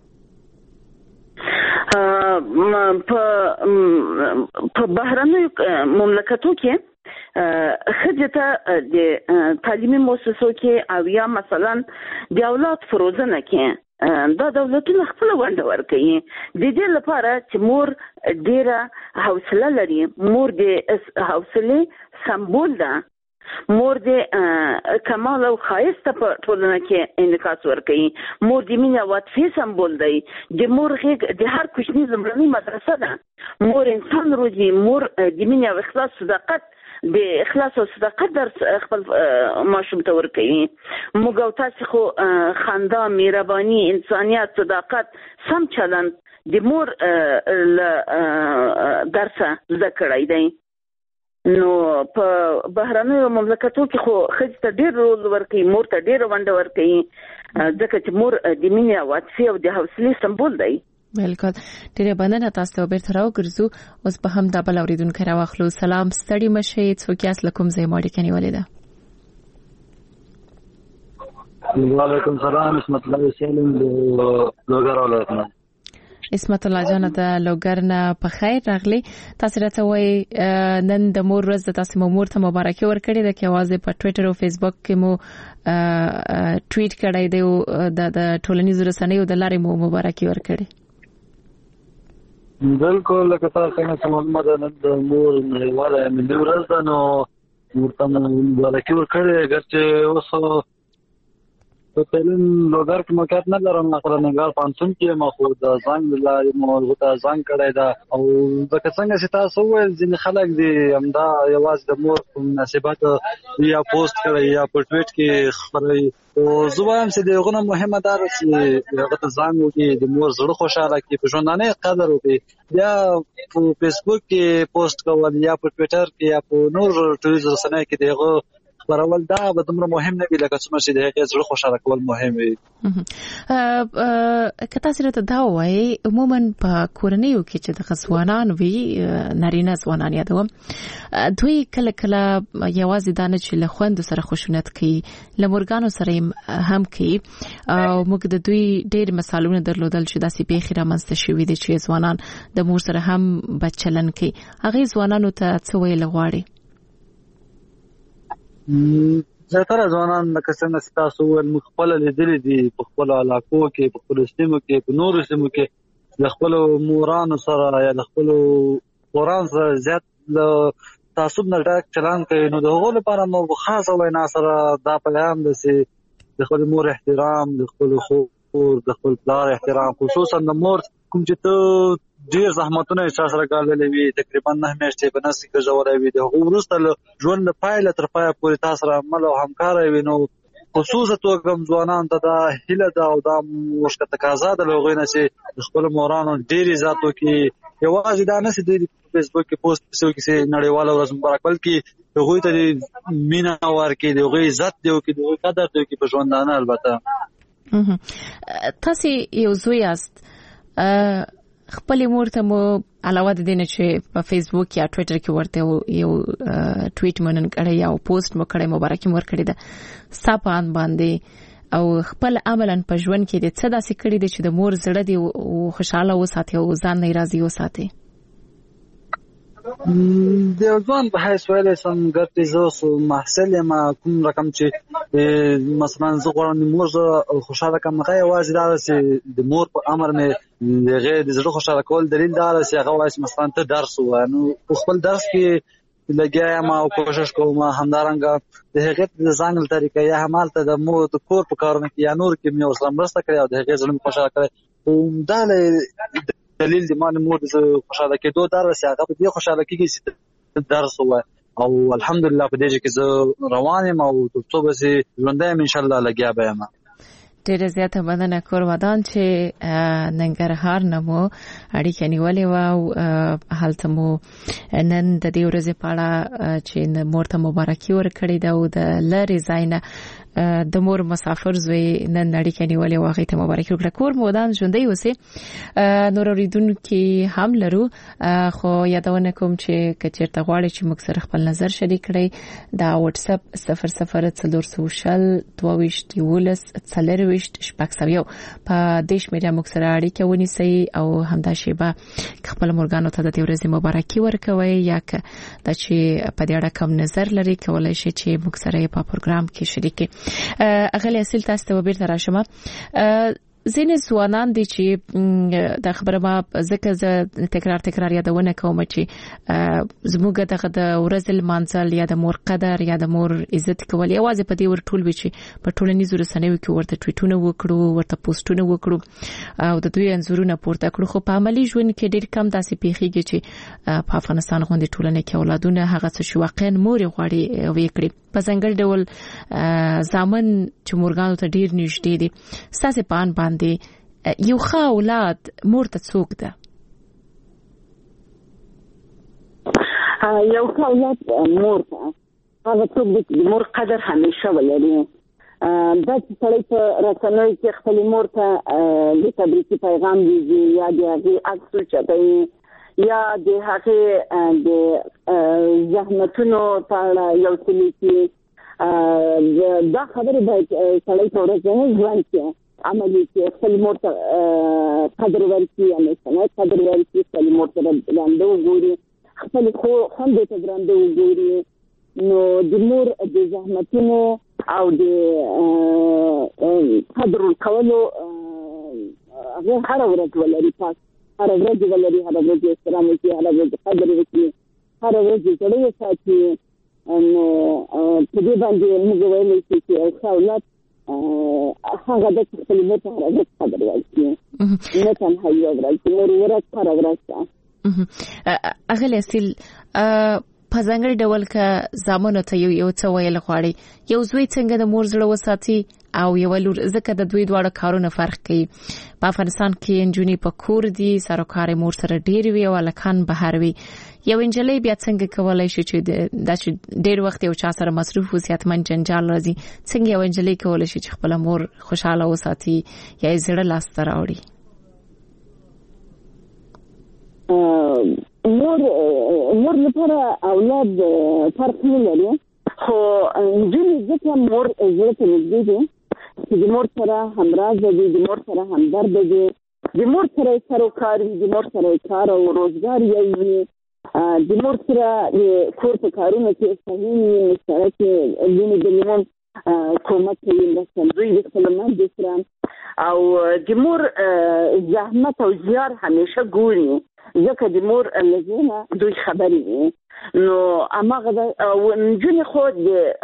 په بهرنیو مملکتو کې ښځې ته د تعلیمي مؤسسو کې او یا مثلا د اولاد په روزنه کې دا دولتونه خپل ونډه ورکوي. د دې لپاره چې مور ډیره حوصله لري، مور د حوصلې سمبول ده، مور د کمال او ښایست په ټولنه کې انعکاس ورکوي، مور د مینې او عاطفې سمبول دی، د مور غېږ د هر کوچني لومړنۍ مدرسه ده، مور انسان روزي، مور د مینې او اخلاص صداقت د اخلاص او صداقت درس خپل ماشوم ته ورکوي. موږ او تاسو خو خندا، مهرباني، انسانیت، صداقت، سم چلند د مور درسه زده کړی دی. نو په بهرنیو مملکتو کې خو ښځې ته ډېر رول ورکوي، مور ته ډېره ونډه ورکوي، ځکه چې مور د مینې او عاطفې او د حوصلې سمبول دی. بالکل. ډیره مننه تاسو ته بیرته راوګرځو. اوس په هم د بل اوریدونکو راوخلو. سلام، ستړي مشئ. څوک یاست؟ لکم زه ماړی کني ولیدا. وعلیکم سلام. اسمت الله سالم د لوګر ولایت نه. اسمت الله جان د لوګر نه په خیر راغلی. تاسو راته وای نن د مور ورځ د تاسو مور ته مبارکي ورکړي د کېوازه په ټوئیټر او فیسبوک کې مو ټویټ کړی دی او د ټولنیزو رسنیو د لارې مو مبارکي ورکړي. بالکل لکه تاسو څنګه معلومات نن د مور نړیواله ملي ورځ ده، نو ورته مبارکي ورکړي. اگر چې اوس په پهلن لوګر کې موقعیت نه لرم، خپل نګار پانسون کې ما خو د زنګ لارې مو ورته زنګ کړی دا او ځکه څنګه چې تاسو وویل ځینې خلک دي همدا یوازې د مور په مناسبت یا پوسټ کړی یا په ټویټ کې خپروي. او زه وایم چې د هغو نه مهمه دا ده چې هغه ته زنګ وکړي، د مور زړه خوشحاله کړي، په ژوندانۍ قدر وکړي. بیا په فیسبوک کې پوسټ کول یا په ټویټر کې یا په نور ټولنیزو رسنیو کې د هغه خبرول دا به دومره مهم نه وي لکه څومره چې د هغې زړه خوشحاله کول مهم وي. که تاسو راته دا ووایئ عموما په کورنیو کې چې دغه ځوانان وي، نارینه ځوانان یادوم، دوی کله کله یوازې دا نه چې له خویندو سره خشونت کوي، له مورګانو سره هم کوي او موږ د دوی ډېر مثالونه درلودل چې داسې پیښې رامنځته شوي دي چې ځوانان د مور سره هم بد چلند کوي. هغې ځوانانو ته څه ویل غواړي؟ زیاتره ځوانان لکه څنګه چې تاسو وویل موږ خپله لیدلي دي په خپلو علاقو کې، په خپلو سیمو کې، په نورو سیمو کې له خپلو مورانو سره یا له خپلو خورانو سره زیات له تعصب نه ډک چلند کوي. نو د هغو لپاره مو خاصه وینا سره دا پیغام دی چې د خپلې مور احترام، د خپلو خور، د خپل پلار احترام، خصوصا د مور کوم چې ته ډېر زحمتونه یې چا سره ګاللي وي، تقریبا نه میاشتې په نس کې ګرځولی وي، د هغو وروسته له ژوند له پایله تر پایه پورې تا سره عمل او همکاره وي، نو خصوصا توګه ځوانان ته دا هیله ده او دا موږ ته تقاضا ده له هغوی نه چې خپل مورانو ډېر عزت وکړي. یوازې دا نه چې دوی په فیسبوک کې پوسټ پسې وکړي چې نړیواله ورځ مبارک، بلکې هغوی ته مینه ورکړي، د هغوی عزت دې وکړي، د هغوی قدر دې وکړي په ژوندانه. البته تاسې یو زوی یاست، خپل مور ته مو علاوه د دې نه چې په فیسبوک یا ټویټر کې ورته یو ټویټ مونږ کړی یا پوسټ مو کړی مبارکي مور کړی ده صاحبان باندې او خپل عملاً په ژوند کې د څه داسې کړی دی چې د مور زړه دی او خوشاله وساتي او ځان نه راضي وساتي؟ د ځوان په حیث ویلی سم ګټې زه اوس محصل یم، کوم رقم چې مثلا زه غواړم د مور زه خوشحاله کړم، هغه یوازې دا ده چې د مور په امر مې د هغې د زړه خوشحاله کول دلیل دا ده چې هغه وایي چې مثلا ته درس ووایه. نو په خپل درس کې لګیا یم او کوشش کوم، همدارنګه د هغې د ځان له طریقه یا همالته د مور د کور په کارونه کې یا نور کې مې ورسره مرسته کړې او د هغې زړه مې خوشحاله کړی. دا دلیل د ما د مور د خوشحاله کېدو دا ده چې هغه په دې خوشحاله کېږي چې درس ووایه. او الحمدلله په دې کې زه روان یم او تر څو به چې ژوندی یم انشاءالله لګیا به یم. ډېره زیاته مننه کورودان چې ننګرهار نه مو اړیکه نیولې وه او هلته مو نن د دې ورځې په اړه چې مور ته مبارکي ورکړې ده او د لرې ځای نه د مور مسافر زوی نن اړیکه نیولې وه، هغې ته مبارکي وکړه. کور مو ودان ژوندی اوسې. نور اورېدونکي هم لرو، خو یادونه کوم چې که چېرته غواړئ چې موږ سره خپل نظر شریک کړئ، دا وټساپ صفر صفر څلور سوه شل دوه ویشت یولس څلرویشت شپږ سوه یو په دې شمېره موږ سره اړیکه ونیسئ او همدا شیبه خپل مورګانو ته د دې ورځې مبارکي ورکوئ یا که دا چې په دې اړه کوم نظر لري کولی شئ چې موږ سره یې په پروګرام کې شریک کړئ. اغلی اصیل تاسو ته بیرته راشم. ځینې ځوانان دي چې دا خبره ما ځکه زه تکرار تکرار یادونه کوم چې زموږ دغه د ورځې لمانځل یا د مور قدر یا د مور عزت کول یوازې په دې ورټول وي چې په ټولنیزو رسنیو کې ورته ټویټونه وکړو، ورته پوسټونه وکړو او د دوی انځورونه پورته کړو، خو په عملي ژوند کې ډېر کم داسې پیښیږي چې په افغانستان غوندې ټولنه کې اولادونه هغه څه چې واقعا مور غواړي وکړي په ځانګړي ډول زامن چې مورګانو ته ډېر نږدې دي. ستاسې په ان باندې یو ښه اولاد مور ته څوک ده؟ یو ښه اولاد مور ته هغه څوک دی چې مور قدر همیشه ولري. دا چې سړی په رسنیو کې خپلې مور ته د تبریکي پیغام دیږي یا د هغې عکس اوچتوي یا د هغې د زحمتونو په اړه یو څه لیکي، دا خبرې باید سړی په ورځني ژوند کې عملي کړي، خپل مور ته قدر ورکړي، همیشه قدر ورکړي، خپل مور ته درانده وګوري، خپل خویندو ته درانده وګوري. نو د مور د زحمتونو او د قدر ورکولو هغه هره ورځ ولري، پاک هره ورځ ولري، هره ورځ احترام وکړي، هره ورځ قدر وکړي، هره ورځ زړه وساتي. نو په دې باندې موږ ویلی شو چې یو ښه اولاد هغه د خپل مور ته هره ورځ قدر ورکړي، نه تنها یوه ورځ، نور ورځ هره ورځ ده. اغلی اصیل په ځانګړي ډول که زامنو ته یو یو څه ویل غواړي، یو زوی څنګه د مور زړه وساتي او یو لور، ځکه د دوی دواړه کارونه فرق کوي. په افغانستان کې نجونې په کور دي، سر او کار مور سره ډېر وي او هلکان بهر وي. یو نجلۍ بیا څنګه کولی شي چې دا چې ډېر وخت یو چا سره مصروف اوسي حتماً جنجال راځي، څنګه یو نجلۍ کولی شي چې خپله مور خوشحاله وساتي یا یې زړه لاسته راوړي؟ مور مور لپاره اولاد فرق نه لري، خو نجونې ځکه مور زړه ته نږدې دي چې د مور سره همرازه دي، د مور سره همدرده دي، د مور سره یې سر و کار وي، د مور سره یې کار او روزګار یې وي، د مور سره د کور په کارونو کې صحیح وي، مشترک وینې د لیمون کومک کوي، مرستندوی د خپلو میندو سره، او د مور زحمت او زیار همیشه ګوري، ځکه د مور له ځایه دوی خبرې وي. نو هماغه نجونې خو د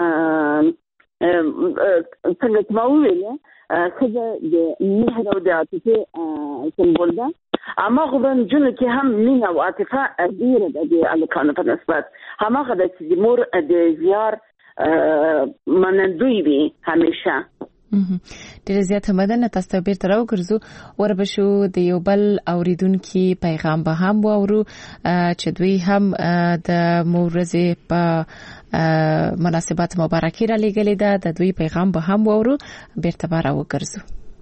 څنګه چې ما وویله ښځه د مهر او د عاطفې سمبول ده، هماغه به نجونو کې هم مینه او عاطفه ډېره ده د هلکانو په نسبت، هماغه ده چې د مور د زیار منندوی وي همیشه. ډېر زیات مدنه تاسو بیرته راوګرځو وربشو د یو بل اوریدونکو پیغام به هم واورو چې دوی هم د مورزه په مناسبت مبارکي را لګلې ده د دوی پیغام به هم واورو بیرته راوګرځو.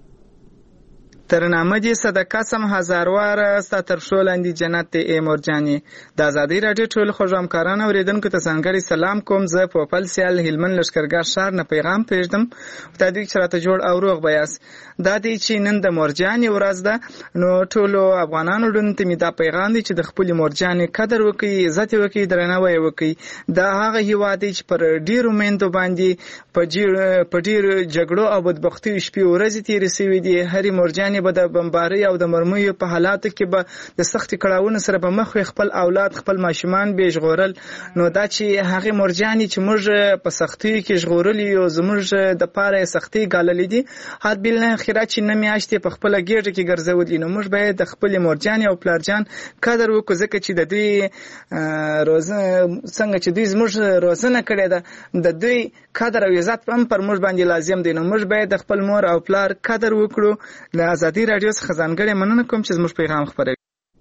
ترنامه دې صدقه سم هزاروار ستر شولاندې جنت ای مرجاني د ازادي رادیو ټول خوږمکاران اوریدونکو ته څنګه سلام کوم. زه په خپل سیال هلمند لشکرګاه شهر نه پیغام پېژدم ته دې چې راته جوړ او روغ بیاس دا دې چې نن د مرجاني ورځ ده نو ټول افغانانو لونته می دا پیغام دی چې د خپل مرجاني قدر وکړي عزت وکړي درناوی وکړي. دا هغه هیواد چې پر ډیرو میندو باندې په ډیر جګړو او بدبختي شپې ورځې تیرې شوې دي. هرې مرجاني به د بمبارۍ او د مرمیو په حالاتو کې به د سختي کړهونو سره به مخ خپل اولاد خپل ماشومان به ژغورل. نو دا چې هغه مرجاني چې موږ په سختي کې ژغورلې او زموږ د پاره سختي ګاللې دي حد بل اخرات چې نه میاشتې په خپل ګیټ کې ګرځولې. نو موږ باید د خپل مرجاني او پلارجان قدر وکړو ځکه چې د دوی روزه څنګه چې دوی زموږ روزنه کړې ده د دوی قدر او عزت هم پر موږ باندې لازم دی. نو موږ باید د خپل مور او پلار قدر وکړو. د ازادي رادیو څخه ځانګړې مننه کوم چې زموږ پیغام خبروي.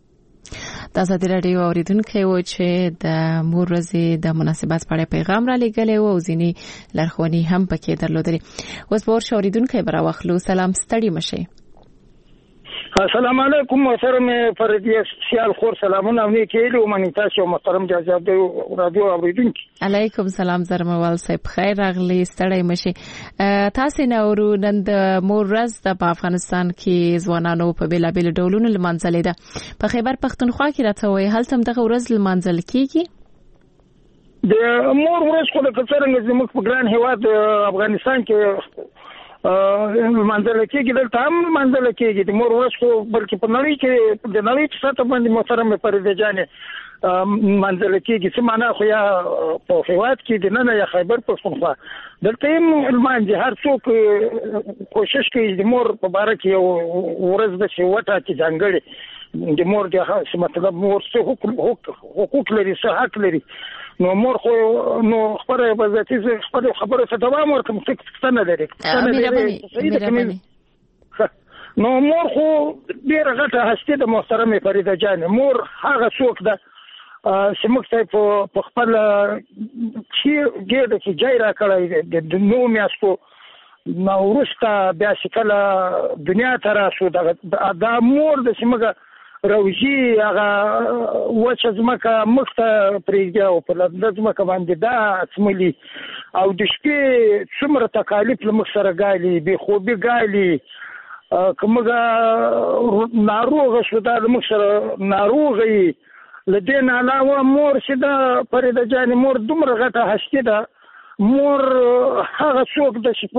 د ازادي رادیو اوریدونکو و چې د مور ورځې د مناسبت په اړه پیغام را لېږلی او ځینې لارښوونې هم پکې درلودلې. اوس به ورشو اوریدونکو به راوخلو. سلام ستړي مشئ. السلام علیکم محترم فردی سیال خور سلامونه مې کېلو مانیتا چې محترم جزاب رادیو اوریدونکو علیکم سلام زرموال صاحب خیر راغلی ستړی مشئ. تاسو نه ورو نن د مور ورځ د افغانستان کې ځوانانو په بیلابیل ډولونو لمانځلې ده. په خیبر پښتونخوا کې راته وایي هلته هم دغه ورځ لمانځل کیږي. د مور ورځ خو د څنګه زموږ په ګران هیواد افغانستان کې منځل کېږي دلته هم منځل کېږي. د مور ورځ خو بلکې په نړۍ کې د نړۍ په سطح باندې محترم فرید جانې منځل کېږي. څه معنا خو یا په هیواد کې د نن یا خیبر پښتونخوا دلته هم لمانځي. هر څوک کوشش کوي د مور په باره کې یو ورځ د شي وټاکي ځانګړې د مور د مطلب مور څه حقوق لري څه حق لري. نو مور خو نو خبره به ذاتي خبره خبره څه دوام ورکوم څه څه لري نو مور خو ډیره غټه هستی د محترم فریده جان. مور هغه څوک ده چې موږ ته په خپل چې ګډه کې جای را کړی د نو میاشتو نو ورسته بیا چې کله دنیا ته راشو دا مور د چې موږ روزي هغه وچه ځمکه مخ ته پرېږدي او په لنده ځمکه باندې دا څملي او د شپې څومره تکالیف له موږ سره ګالي بې خوبي ګالي. که موږ ناروغه شو دا د موږ سره ناروغه یي. له دې نه علاوه مور چې دا فریده جانې مور دومره غټه هستي ده. مور هغه څوک ده چې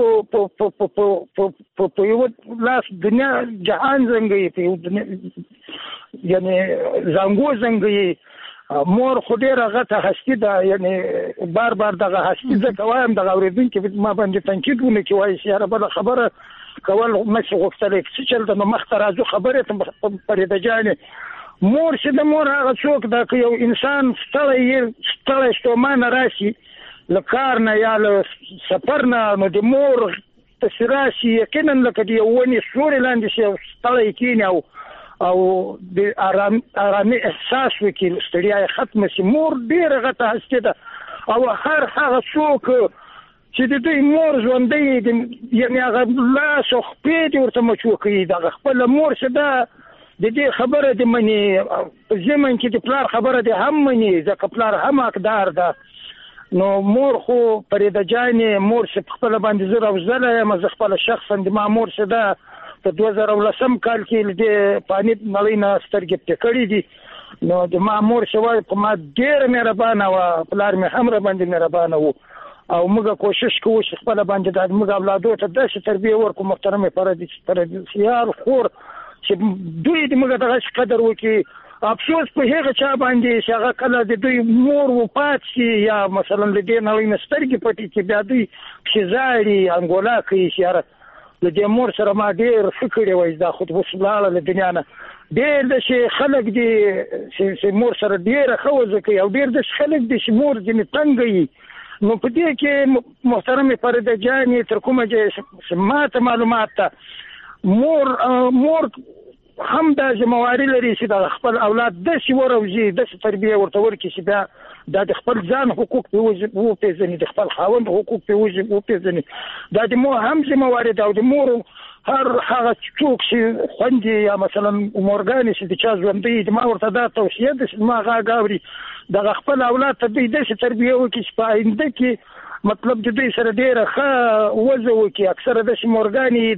په یو لاس دنیا جهان زنګوي په یو یعنی زنګو زنګوي. مور خو ډېره غټه هستي ده. یعنی بار بار دغه هستي زه وایم دغه اورېدونکي ما باندې تنقید ونه کړي وایي چې یاره بله خبره کول نشي غوښتلی څه چل ده نو مخته راځو خبرې ته فریده جانې. مور چې د مور هغه څوک ده که یو انسان ستړی یې ستړی ستومانه راشي له کار نه یا له سفر نه نو د مور تاسې راشي یقینا لکه د یو ونې سیوري لاندې شي او ستړی کښېني او او د ارامي احساس وکړي ستړیا یې ختمه شي. مور ډېره غټه هستي ده او هر هغه څوک چې د دوی مور ژوندی یعنې هغه لاس او خپې دې ورته مچو کوي دغه خپله مور چې ده د دې خبره دې مني په زمن کې د پلار خبره دې هم مني ځکه پلار هم حقدار ده. نو مور خو فریده جانې مور چې په خپله باندې زه روزله یم زه خپله شخصا د ما مور چې ده په دوه زره لسم کال کې له دې فاني نړۍ نه سترګې پټې کړې دي. نو د ما مور چې وایي په ما ډېره مهربانه وه پلار مې هم را باندې مهربانه و او موږ کوشش کوو چې خپله باندې د موږ اولادو ته داسې تربیه ورکړو محترم فرضیار خور چې دوی د موږ دغه قدر وکړي. افسوس په هغه چا باندې چې هغه کله د دوی مور وفات شي یا مثلا د دې نړۍ نه سترګې پټې کړي بیا دوی پسې ژاړي انګولا کوي چې یاره د دې مور سره ما ډېر ښه کړی وای دا خو اوس لاړه له دنیا نه. ډېر داسې خلک دي چې مور سره ډېره ښه وضع کوي او ډېر داسې خلک دي چې مور ځینې تنګه وي نو په دې کې محترم فرید جان تر کومه چې ماته معلومات ته مور مور هم دا ذمہواری لري چې د خپل اولاد د سی وروزي د تربیه ورته ورکړي چې دا د خپل ځان حقوق په وو پیژني د خپل خاوند حقوق په وو پیژني دا د مور هم ذمہواری دا د مور هر هغه څوک چې خوندې یا مثلا مورګانې چې د چا ژوندې د ما ورته دا توصیه ده چې ما غاوري د خپل اولاد ته د دې تربیه وکړي چې په آینده کې مطلب د دې سره ډیره ښه وځو کې اکثره د مورګانې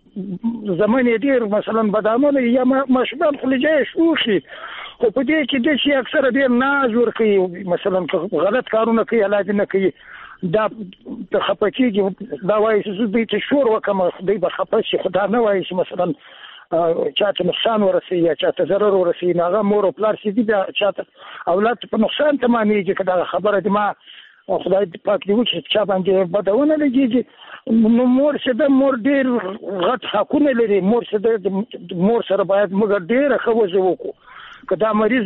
د زمانه ډیر مثلا بدامونه یا مشبال خلجای شوخي خو په دې کې د شي اکثره ډیر ناز ورکوي مثلا غلط کارونه کوي علاج نه کوي دا د خپکیږي دا وایي چې دوی ته شور وکم دوی به خپشي خدا نه وایي چې مثلا چاته نقصان ورسي یا چاته ضرر ورسي هغه مور او پلار سي دي چاته اولاد په نقصان تمامېږي کدا خبره دي ما خدای پاک دی چې چا باندې بدونه لګيږي نو مور څه د مور ډیر غټ حقونه لري مور څه د مور سره باید موږ ډیر خوځو وکړو کدا مریض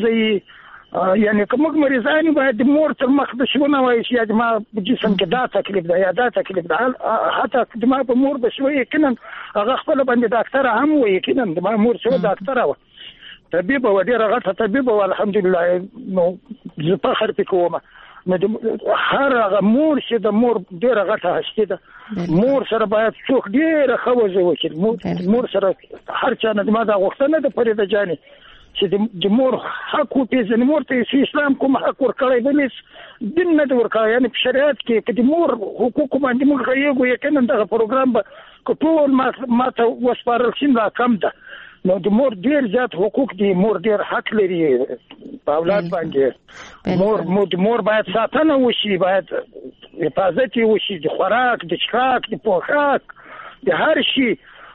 یې یعنی کوم مریضانی باید د مور تر مخ د شونه وایي چې ما جسم کې دا تکلیف ده یا دا تکلیف ده حتی د ما په مور بشوي کینن هغه خپل باندې ډاکټر هم وایي کینن د ما مور څو ډاکټر و طبيب و ډیر غټ طبيب و الحمدلله نو زه فخر پکوم نو هر هغه مور چې د مور ډیره غټه هستی ده مور سره باید څوک ډیره خوځي وکړي مور سره هر چا نه ما دا غوښتنه ده فرید جاني چې د مور حق پیژنې مور ته اسلام کوم حق ورکړی دی دین نه ورکړی یعنی په شریعت کې د مور حقوق باندې موږ غوښیو یقینا دغه پروګرام به ټول ما ته وسپارل شي دا کم ده نو د مور ډیر زیات حقوق دي مور ډیر حق لري په اولاد باندې مور مور باید ساتنه وشي باید حفاظت وشي د خوراک د څښاک د پوښاک د هر شي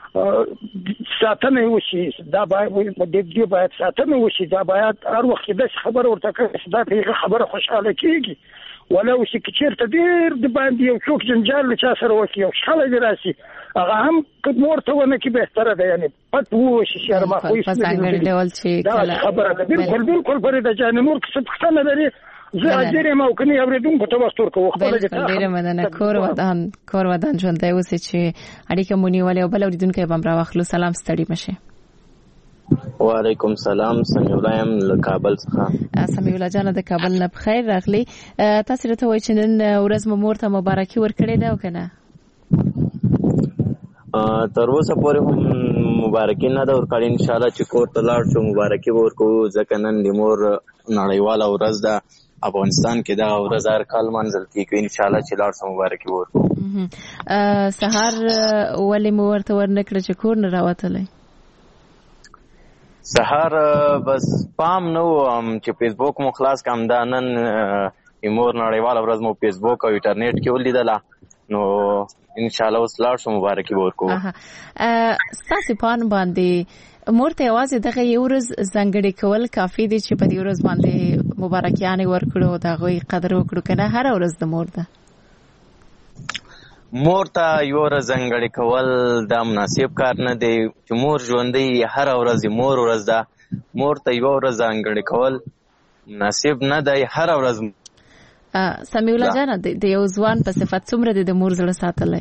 ساتنه وشي دا باید د دې باید ساتنه وشي دا باید هر وخت د خبر ورته کوي دا په خبره خوشاله کیږي ولو چې چیرته ډیر د باندې یو څوک جنجال چا سره وکي او شاله دی راسي هغه هم کډمور ته ونه کې بهتره ده یعنی پټ وو شي شرما خو یې څنګه ډول چې کله خبره ده بالکل بالکل فرید جان نور څه څه لري زه اجرې مو کني اوریدونکو ته واستور کوو خپل دې ډیره مننه کور ودان کور ودان ژوند دی اوس چې اړیکه مونږ ولې بل اوریدونکو به امر واخلو سلام ستړي مشه وعلیکم سلام سمیع الله ام له کابل څخه سمیع الله جان د کابل نه بخیر راغلی تاسو راته وایئ چې نن ورځ مو مور ته مبارکي ورکړې ده او کنه تر اوسه پورې هم مبارکي نه ده ورکړې ان شاء الله چې کور ته لاړ شو مبارکي ورکوو ځکه نن د مور نړیواله ورځ ده افغانستان کې دا ورځ هر کال منځل کیږي ان شاء الله چې لاړ شو مبارکي ورکوو سهار ولې مو ورته ورنکړه چې کور نه راوتلی سهار بس پام نو چې فیسبوک مو خلاص کم دا نن مور نړیواله ورځ مو فیسبوک او انټرنیټ کې ولیدله نو ان شاء الله اوس لاړ شو مبارکي ورکوو ستاسو پان باندې مور ته یوازې دغه یو ورځ ځانګړې کول کافي دي چې په دې ورځ باندې مبارکیانې ورکړو د هغوی قدر وکړو که نه هره ورځ د مور ده مور ته یو ورځ ځانګړې کول دا مناسب کار نه دی چې مور ژوندۍ هره ورځ مور ورځ ده مور ته یو ورځ ځانګړې کول مناسب نه دی هره ورځ سمیع الله جان د یو ځوان په صفت څومره دی د مور زړه ساتلی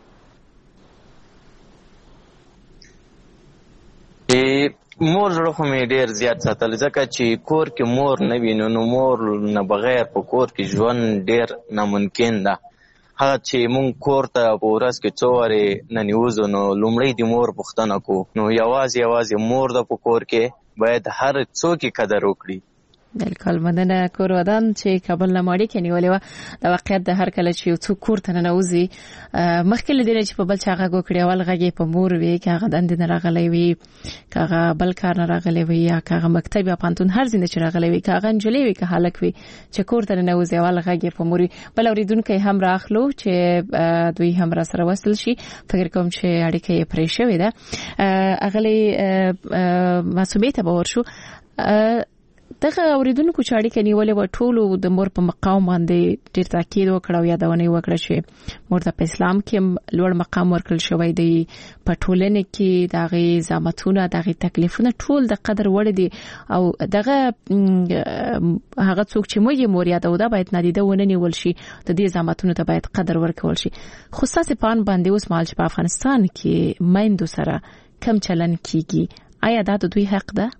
مور زړه خو مې ډېر زیات ساتلی ځکه چې کور کې مور نه وي نو مور نه بغیر په کور کې ژوند ډېر ناممکن ده هغه چې مونږ کور ته په ورځ کې څو وارې ننوځو نو لومړی د مور پوښتنه کوو نو یوازې یوازې مور د په کور کې باید هر څوک یې قدر وکړي بالکل مننه کور ودان چې کابل نه ماړی کې نیولې وه د واقعیت د هر کله چې یو څوک کور ته ننوځي مخکې له دې چې په بل چا غږ وکړي اول غږ یې په مور وي که هغه دندې نه راغلی وي که هغه بل کار نه راغلی وي یا که هغه مکتب یا پوهنتون هر ځای نه چې راغلی وي که هغه نجلۍ وي که هلک وي چې کور ته ننوځي اول غږ یې په مور وي بل اورېدونکی هم راخلو چې دوی هم را سره وصل شي فکر کوم چې اړیکه یې پرې شوې ده اغلې معصومې ته به ورشو دغه اوریدونکو چې اړیکه نیولې و ټولو د مور په مقام باندې ډیر تاکید وکړ او یادونه وکړه چې مور ته په اسلام کې لوړ مقام ورکړل شوی دی، په ټولنه کې دغه زامتونه دغه تکلیفونه ټول د قدر وړ دي او دغه هغه څوک چې موږ مور یادو دا باید نادیده ونه نیول شي، د دې زامتونو ته باید قدر ورکول شي. خو تاسو په ان باندې اوس مال چې په افغانستان کې میندو سره کم چلن کیږي، آیا دا د دوی حق ده؟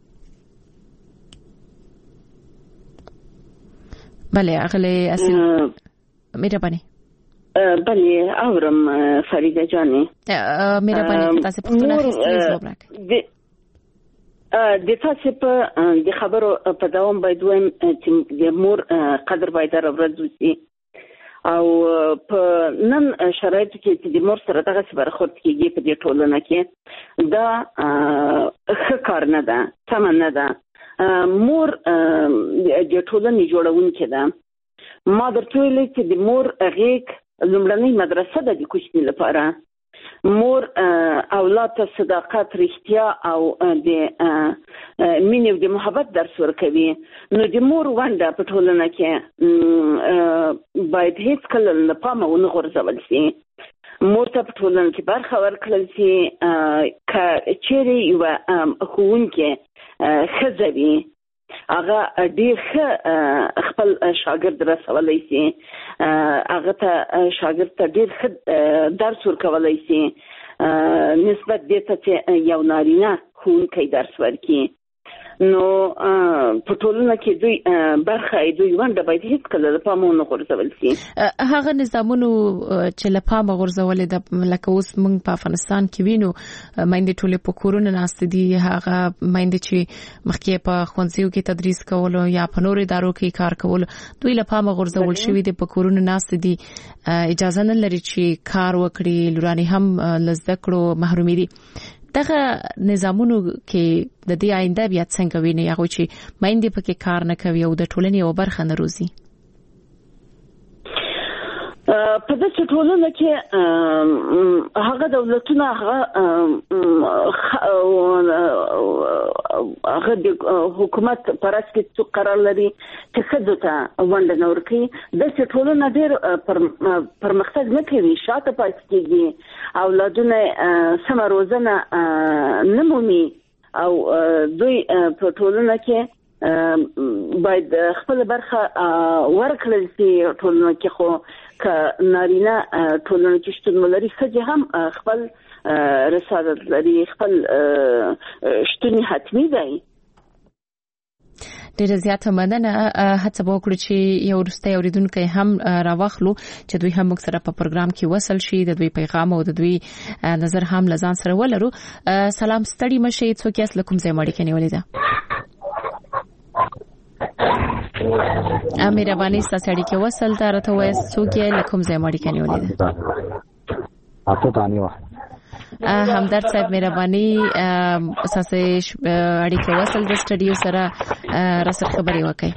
بله اغلی اصیل مهربانی. بله اورم فریده جانی. مهربانی تاسو پوښتنه اخیستلې جواب راکړئ. د تاسو په د خبرو په دوام باید وایم چې د مور قدر باید راوړل شي او په نن شرایطو کې چې د مور سره دغه برخورد کیږي په دې ټولنه کې دا ښه کار نه ده، سم نه ده. مور د ټولنې جوړونکې ده. ما درته ویلي چې د مور غېږ لومړنۍ مدرسه ده د کوچني لپاره. مور اولاد ته صداقت، رښتیا او د مینې او د محبت درس ورکوي. نو د مور ونډه په ټولنه کې باید هیڅ کله له پامه ونه غورځول شي. مور ته په ټولنه کې برخه ورکړل شي. که چیرې یوه ښوونکې ښځه وي هغه ډېر ښه خپل شاګرد رسولی شي، هغه ته شاګرد ته ډېر ښه درس ورکولی شي نسبت دې ته چې یو نارینه ښوونکی درس ورکړي. نو په ټولنه کې دوی برخه دوی ونډه باید هیڅ کله له پامه ونه غورځول شي. هغه نظامونو چې له پامه غورځولې ده لکه اوس موږ په افغانستان کې وینو میندې ټولې په کورونو ناستې دي، هغه میندې چې مخکې په ښوونځیو کې تدریس کولو یا په نورو ادارو کې کار کولو دوی له پامه غورځول شوي دي، په کورونو ناستې دي، اجازه نه لري چې کار وکړي، لورانې هم له زده کړو محرومې دي. دغه نظامونو کې د دې آینده بیا څنګه ویني هغه چې میندې پکې کار نه کوي او د ټولنې یو برخه نه روزي؟ په دې ټولنه کې هغه دولتونه هغه هغه د حکومت پرځ کې څو قرار لري چې ښځو ته ونډه نه ورکوي. داسې ټولنه ډېر پرمختګ نه کوي، شاته پاتې کېږي، اولادونه سمه روزنه نه مومي او دوی په ټولنه کې باید خپل برخه ورکړل شي. ټولنه کې خو که نارینه ټولنه کې شتون ولري، ښځې هم خپل رسالت لري، خپل شتون حتمي دی. ډیره زیاته مننه. هڅه وکړو چې یو وروستی اوریدونکی هم راوخلو چې دوی هم موږ سره په پروګرام کې وصل شي، د دوی پیغام او د دوی نظر هم لزان سره ولرو. سلام، ستړي مشي، څوک یاست، له کوم ځای مړی کنيولې ده؟ مهرباني ستاسو اړیکه وصل ته راته وایي څوک یې له کوم ځای مړی کنيولې ده؟ تاسو دانیو همدرد صاحب مهرباني اساسه اړیکه وصل د سټډیو سره راسره خبري وکړي.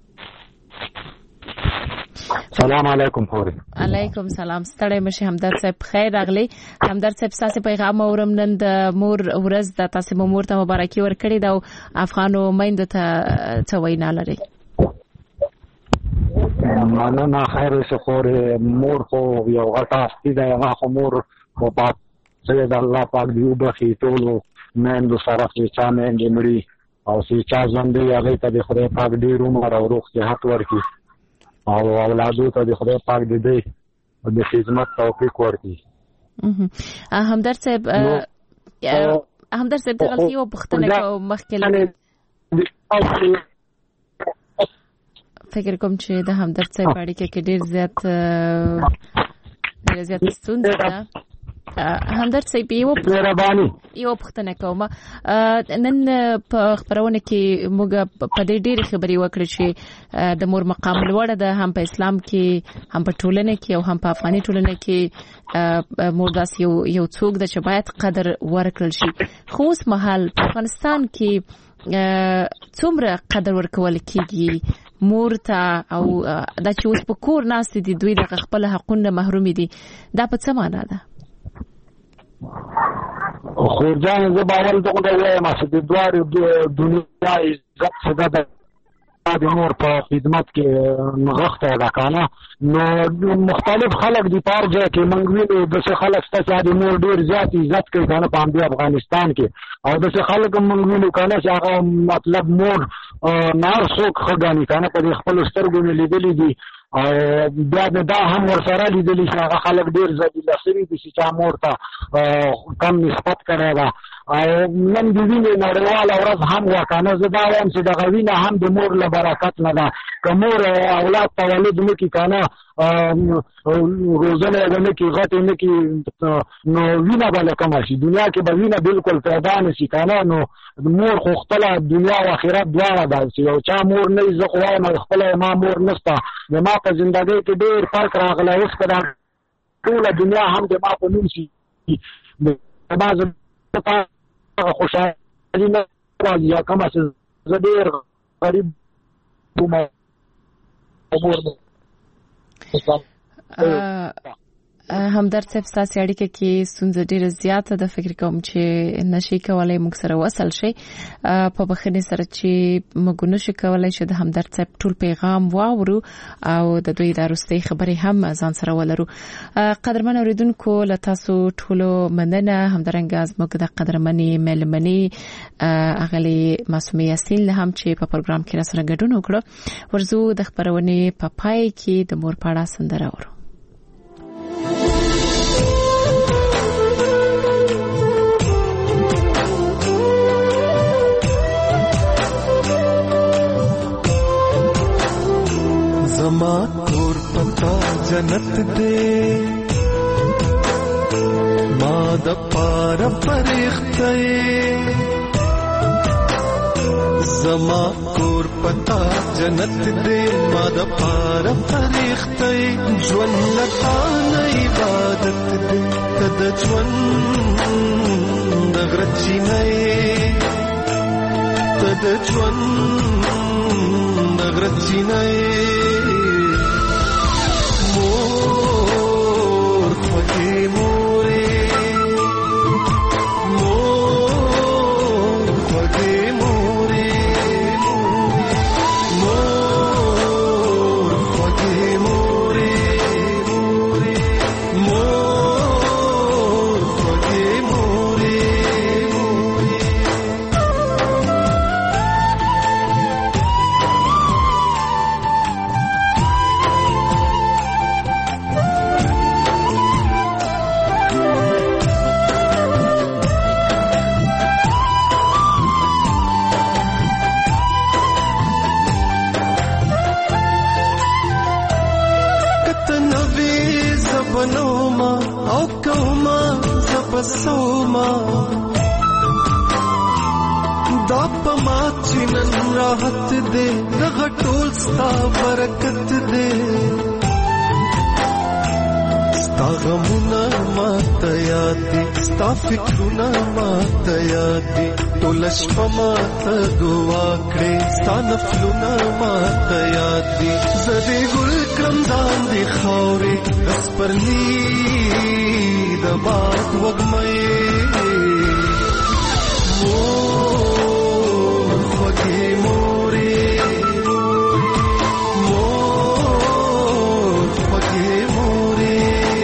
سلام علیکم خوري. علیکم سلام، ستړی مشه همدرد صاحب، خیر راغلی. همدرد صاحب تاسو پیغام اورم نن د مور ورځ د تاسو مور ته مبارکي ورکړي دا افغانو میندو ته څه وینا لري؟ مننه، خیر اوسه خوري. مور خو یو غټه هستی ده، هغه خو مور خو پات څه د الله پاک دی وبخي ټولو میندو سره چې چا میندې مړي او چې چا ژوندي هغه ته د خدای پاک ډېر عمر او روغ صحت ورکړي او اولادو ته د خدای پاک د دې د خدمت توفیق ورکړي. همدرد صاحب همدرد صاحب دغه یو پوښتنه کوم مخکې فکر کوم چې د همدرد صاحب اړیکه کې ډېر زیات ډېر زیات ستونزه ده. همدرد صاحب یو مهرباني یو پوښتنه کوم. نن په خبرونه کې موږ په دې ډېر خبري وکړې چې د مور مقام لوړ ده، هم په اسلام کې، هم په ټولنه کې او هم په افغاني ټولنه کې مور داس یو یو څوک د چې باید قدر ورکړل شي. خو اوس مهال په افغانستان کې څومره قدر ورکول کیږي مور ته او دا چې اوس په کور ناست دي دوی د خپل حقوقو محروم دي، دا په څه معنا ده؟ خورجان زه باور دغه وایم چې د دوار دنیا عزت څه ده د مور په خدمت کې نغښتی ده که نه نو مختلف خلک دي په هر ځای کې موږ وینو داسې خلک شته چې د مور ډېر زیات عزت کوي که نه په همدې افغانستان کې او داسې خلک هم موږ وینو که نه چې هغه مطلب مور نه هر څوک ښه ګڼي که نه په دې خپلو سترګو مې لیدلي دي او بیا د دا هم ورسره لیدلي چې هغه خلک ډېر ذلیله شوي دي چې چا مور ته کم نسبت کړی ده او نن د وینې نړیواله ورځ هم وه که نه زه دا وایم چې دغه وینه هم د مور له برکت نه ده که مور اولاد تولد نه کړي که نه روزنه یې به نه کړي غټې نه کړي نو وینه به له کمه شي دنیا کې به وینه بلکل پیدا نه شي که نه نو مور خو خپله دنیا او آخرت دواړه ده چې یو چا مور نه وي زه خو وایم خپله ما مور نشته د ما په زندګۍ کې ډېر فرق راغلی اوس که دا ټوله دنیا هم د ما په نوم شي ما زه خوشحالي نه راځي یا کومه چې زه ډېر غریب وم مور همدرد صاحب ستاسې اړیکه کې ستونزه ډېره زیاته ده فکر کوم چې نشي کولی موږ سره وصل شي په بخښنې سره چې موږ نشو کولی چې د همدرد صاحب ټول پیغام واورو او د دوی د وروستۍ خبرې هم ځان سره ولرو. قدرمن اورېدونکو له تاسو ټولو مننه همدارنګه زموږ د قدرمنې مېلمنې اغلې معصومې یاسین له هم چې په پروګرام کې راسره ګډون وکړو. ورځو د خبرونې په پای کې د مور په اړه سندره اورو. زما کور پتا جنت دے ما د پار پرخته زما کور پتا جنت دے ما د پار پرخته ژوند لتا نه عبادت دے کد ژوند غرچی نه کد ژوند غرچی نه مور خوږې مورې مور خوږې مورې مور خوږې مورې مور خوږې مورې بنوما او کوما زبسوما دا پما چنن راحت دے دغه ټول ستا برکت دے ستا غمونه ماته یاد دي ستا فکرونه ماته یاد دي ټول شپه ماته دعا کړې ستا نفلونه ماته یاد دي زه دې ګل کړم ځان دې خاورې بس پرلی د باد وږمې مور خوږې مورې مور خوږې مورې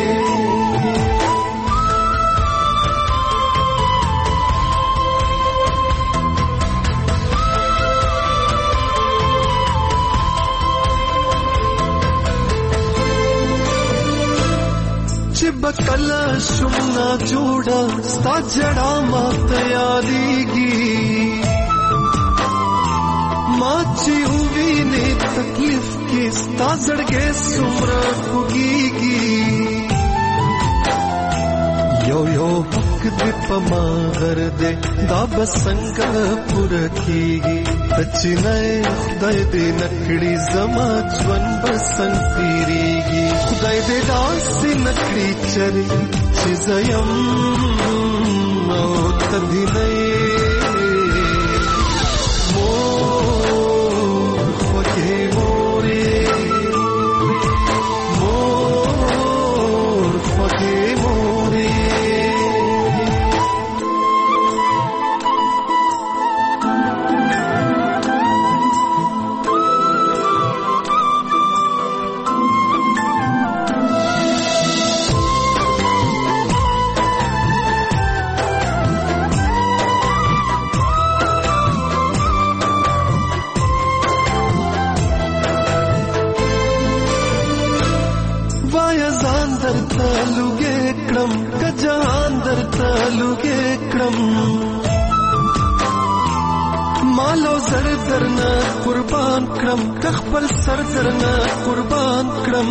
چې بکلا شمنا جوړا ستا جڑا ماته یادېږي ما چې ووینې تکلیف کې ستا زړګی څومره خوږېږي یو یو حق دې په ما غر دې دا به څنګه پوره کېږي ته چې نه خدای دې نه کړي زما ژوند به څنګه تېرېږي خدای دې داسې نه کړي چرې چې زه یم او ته دې نه یې مور خوږې مورې مور خوږې مورې درته لوګې کړم که جهان درته لوګې کړم مالو زر درنه قربان کړم که خپل سر درنه قربان کړم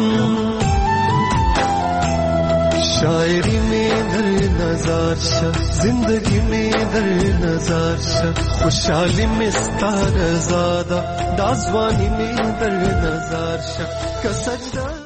شاعری میں در نظر شا زندگی میں در نظر شا خوشحالی میں ستار زادہ دازوانی میں در نظر شا کسجدہ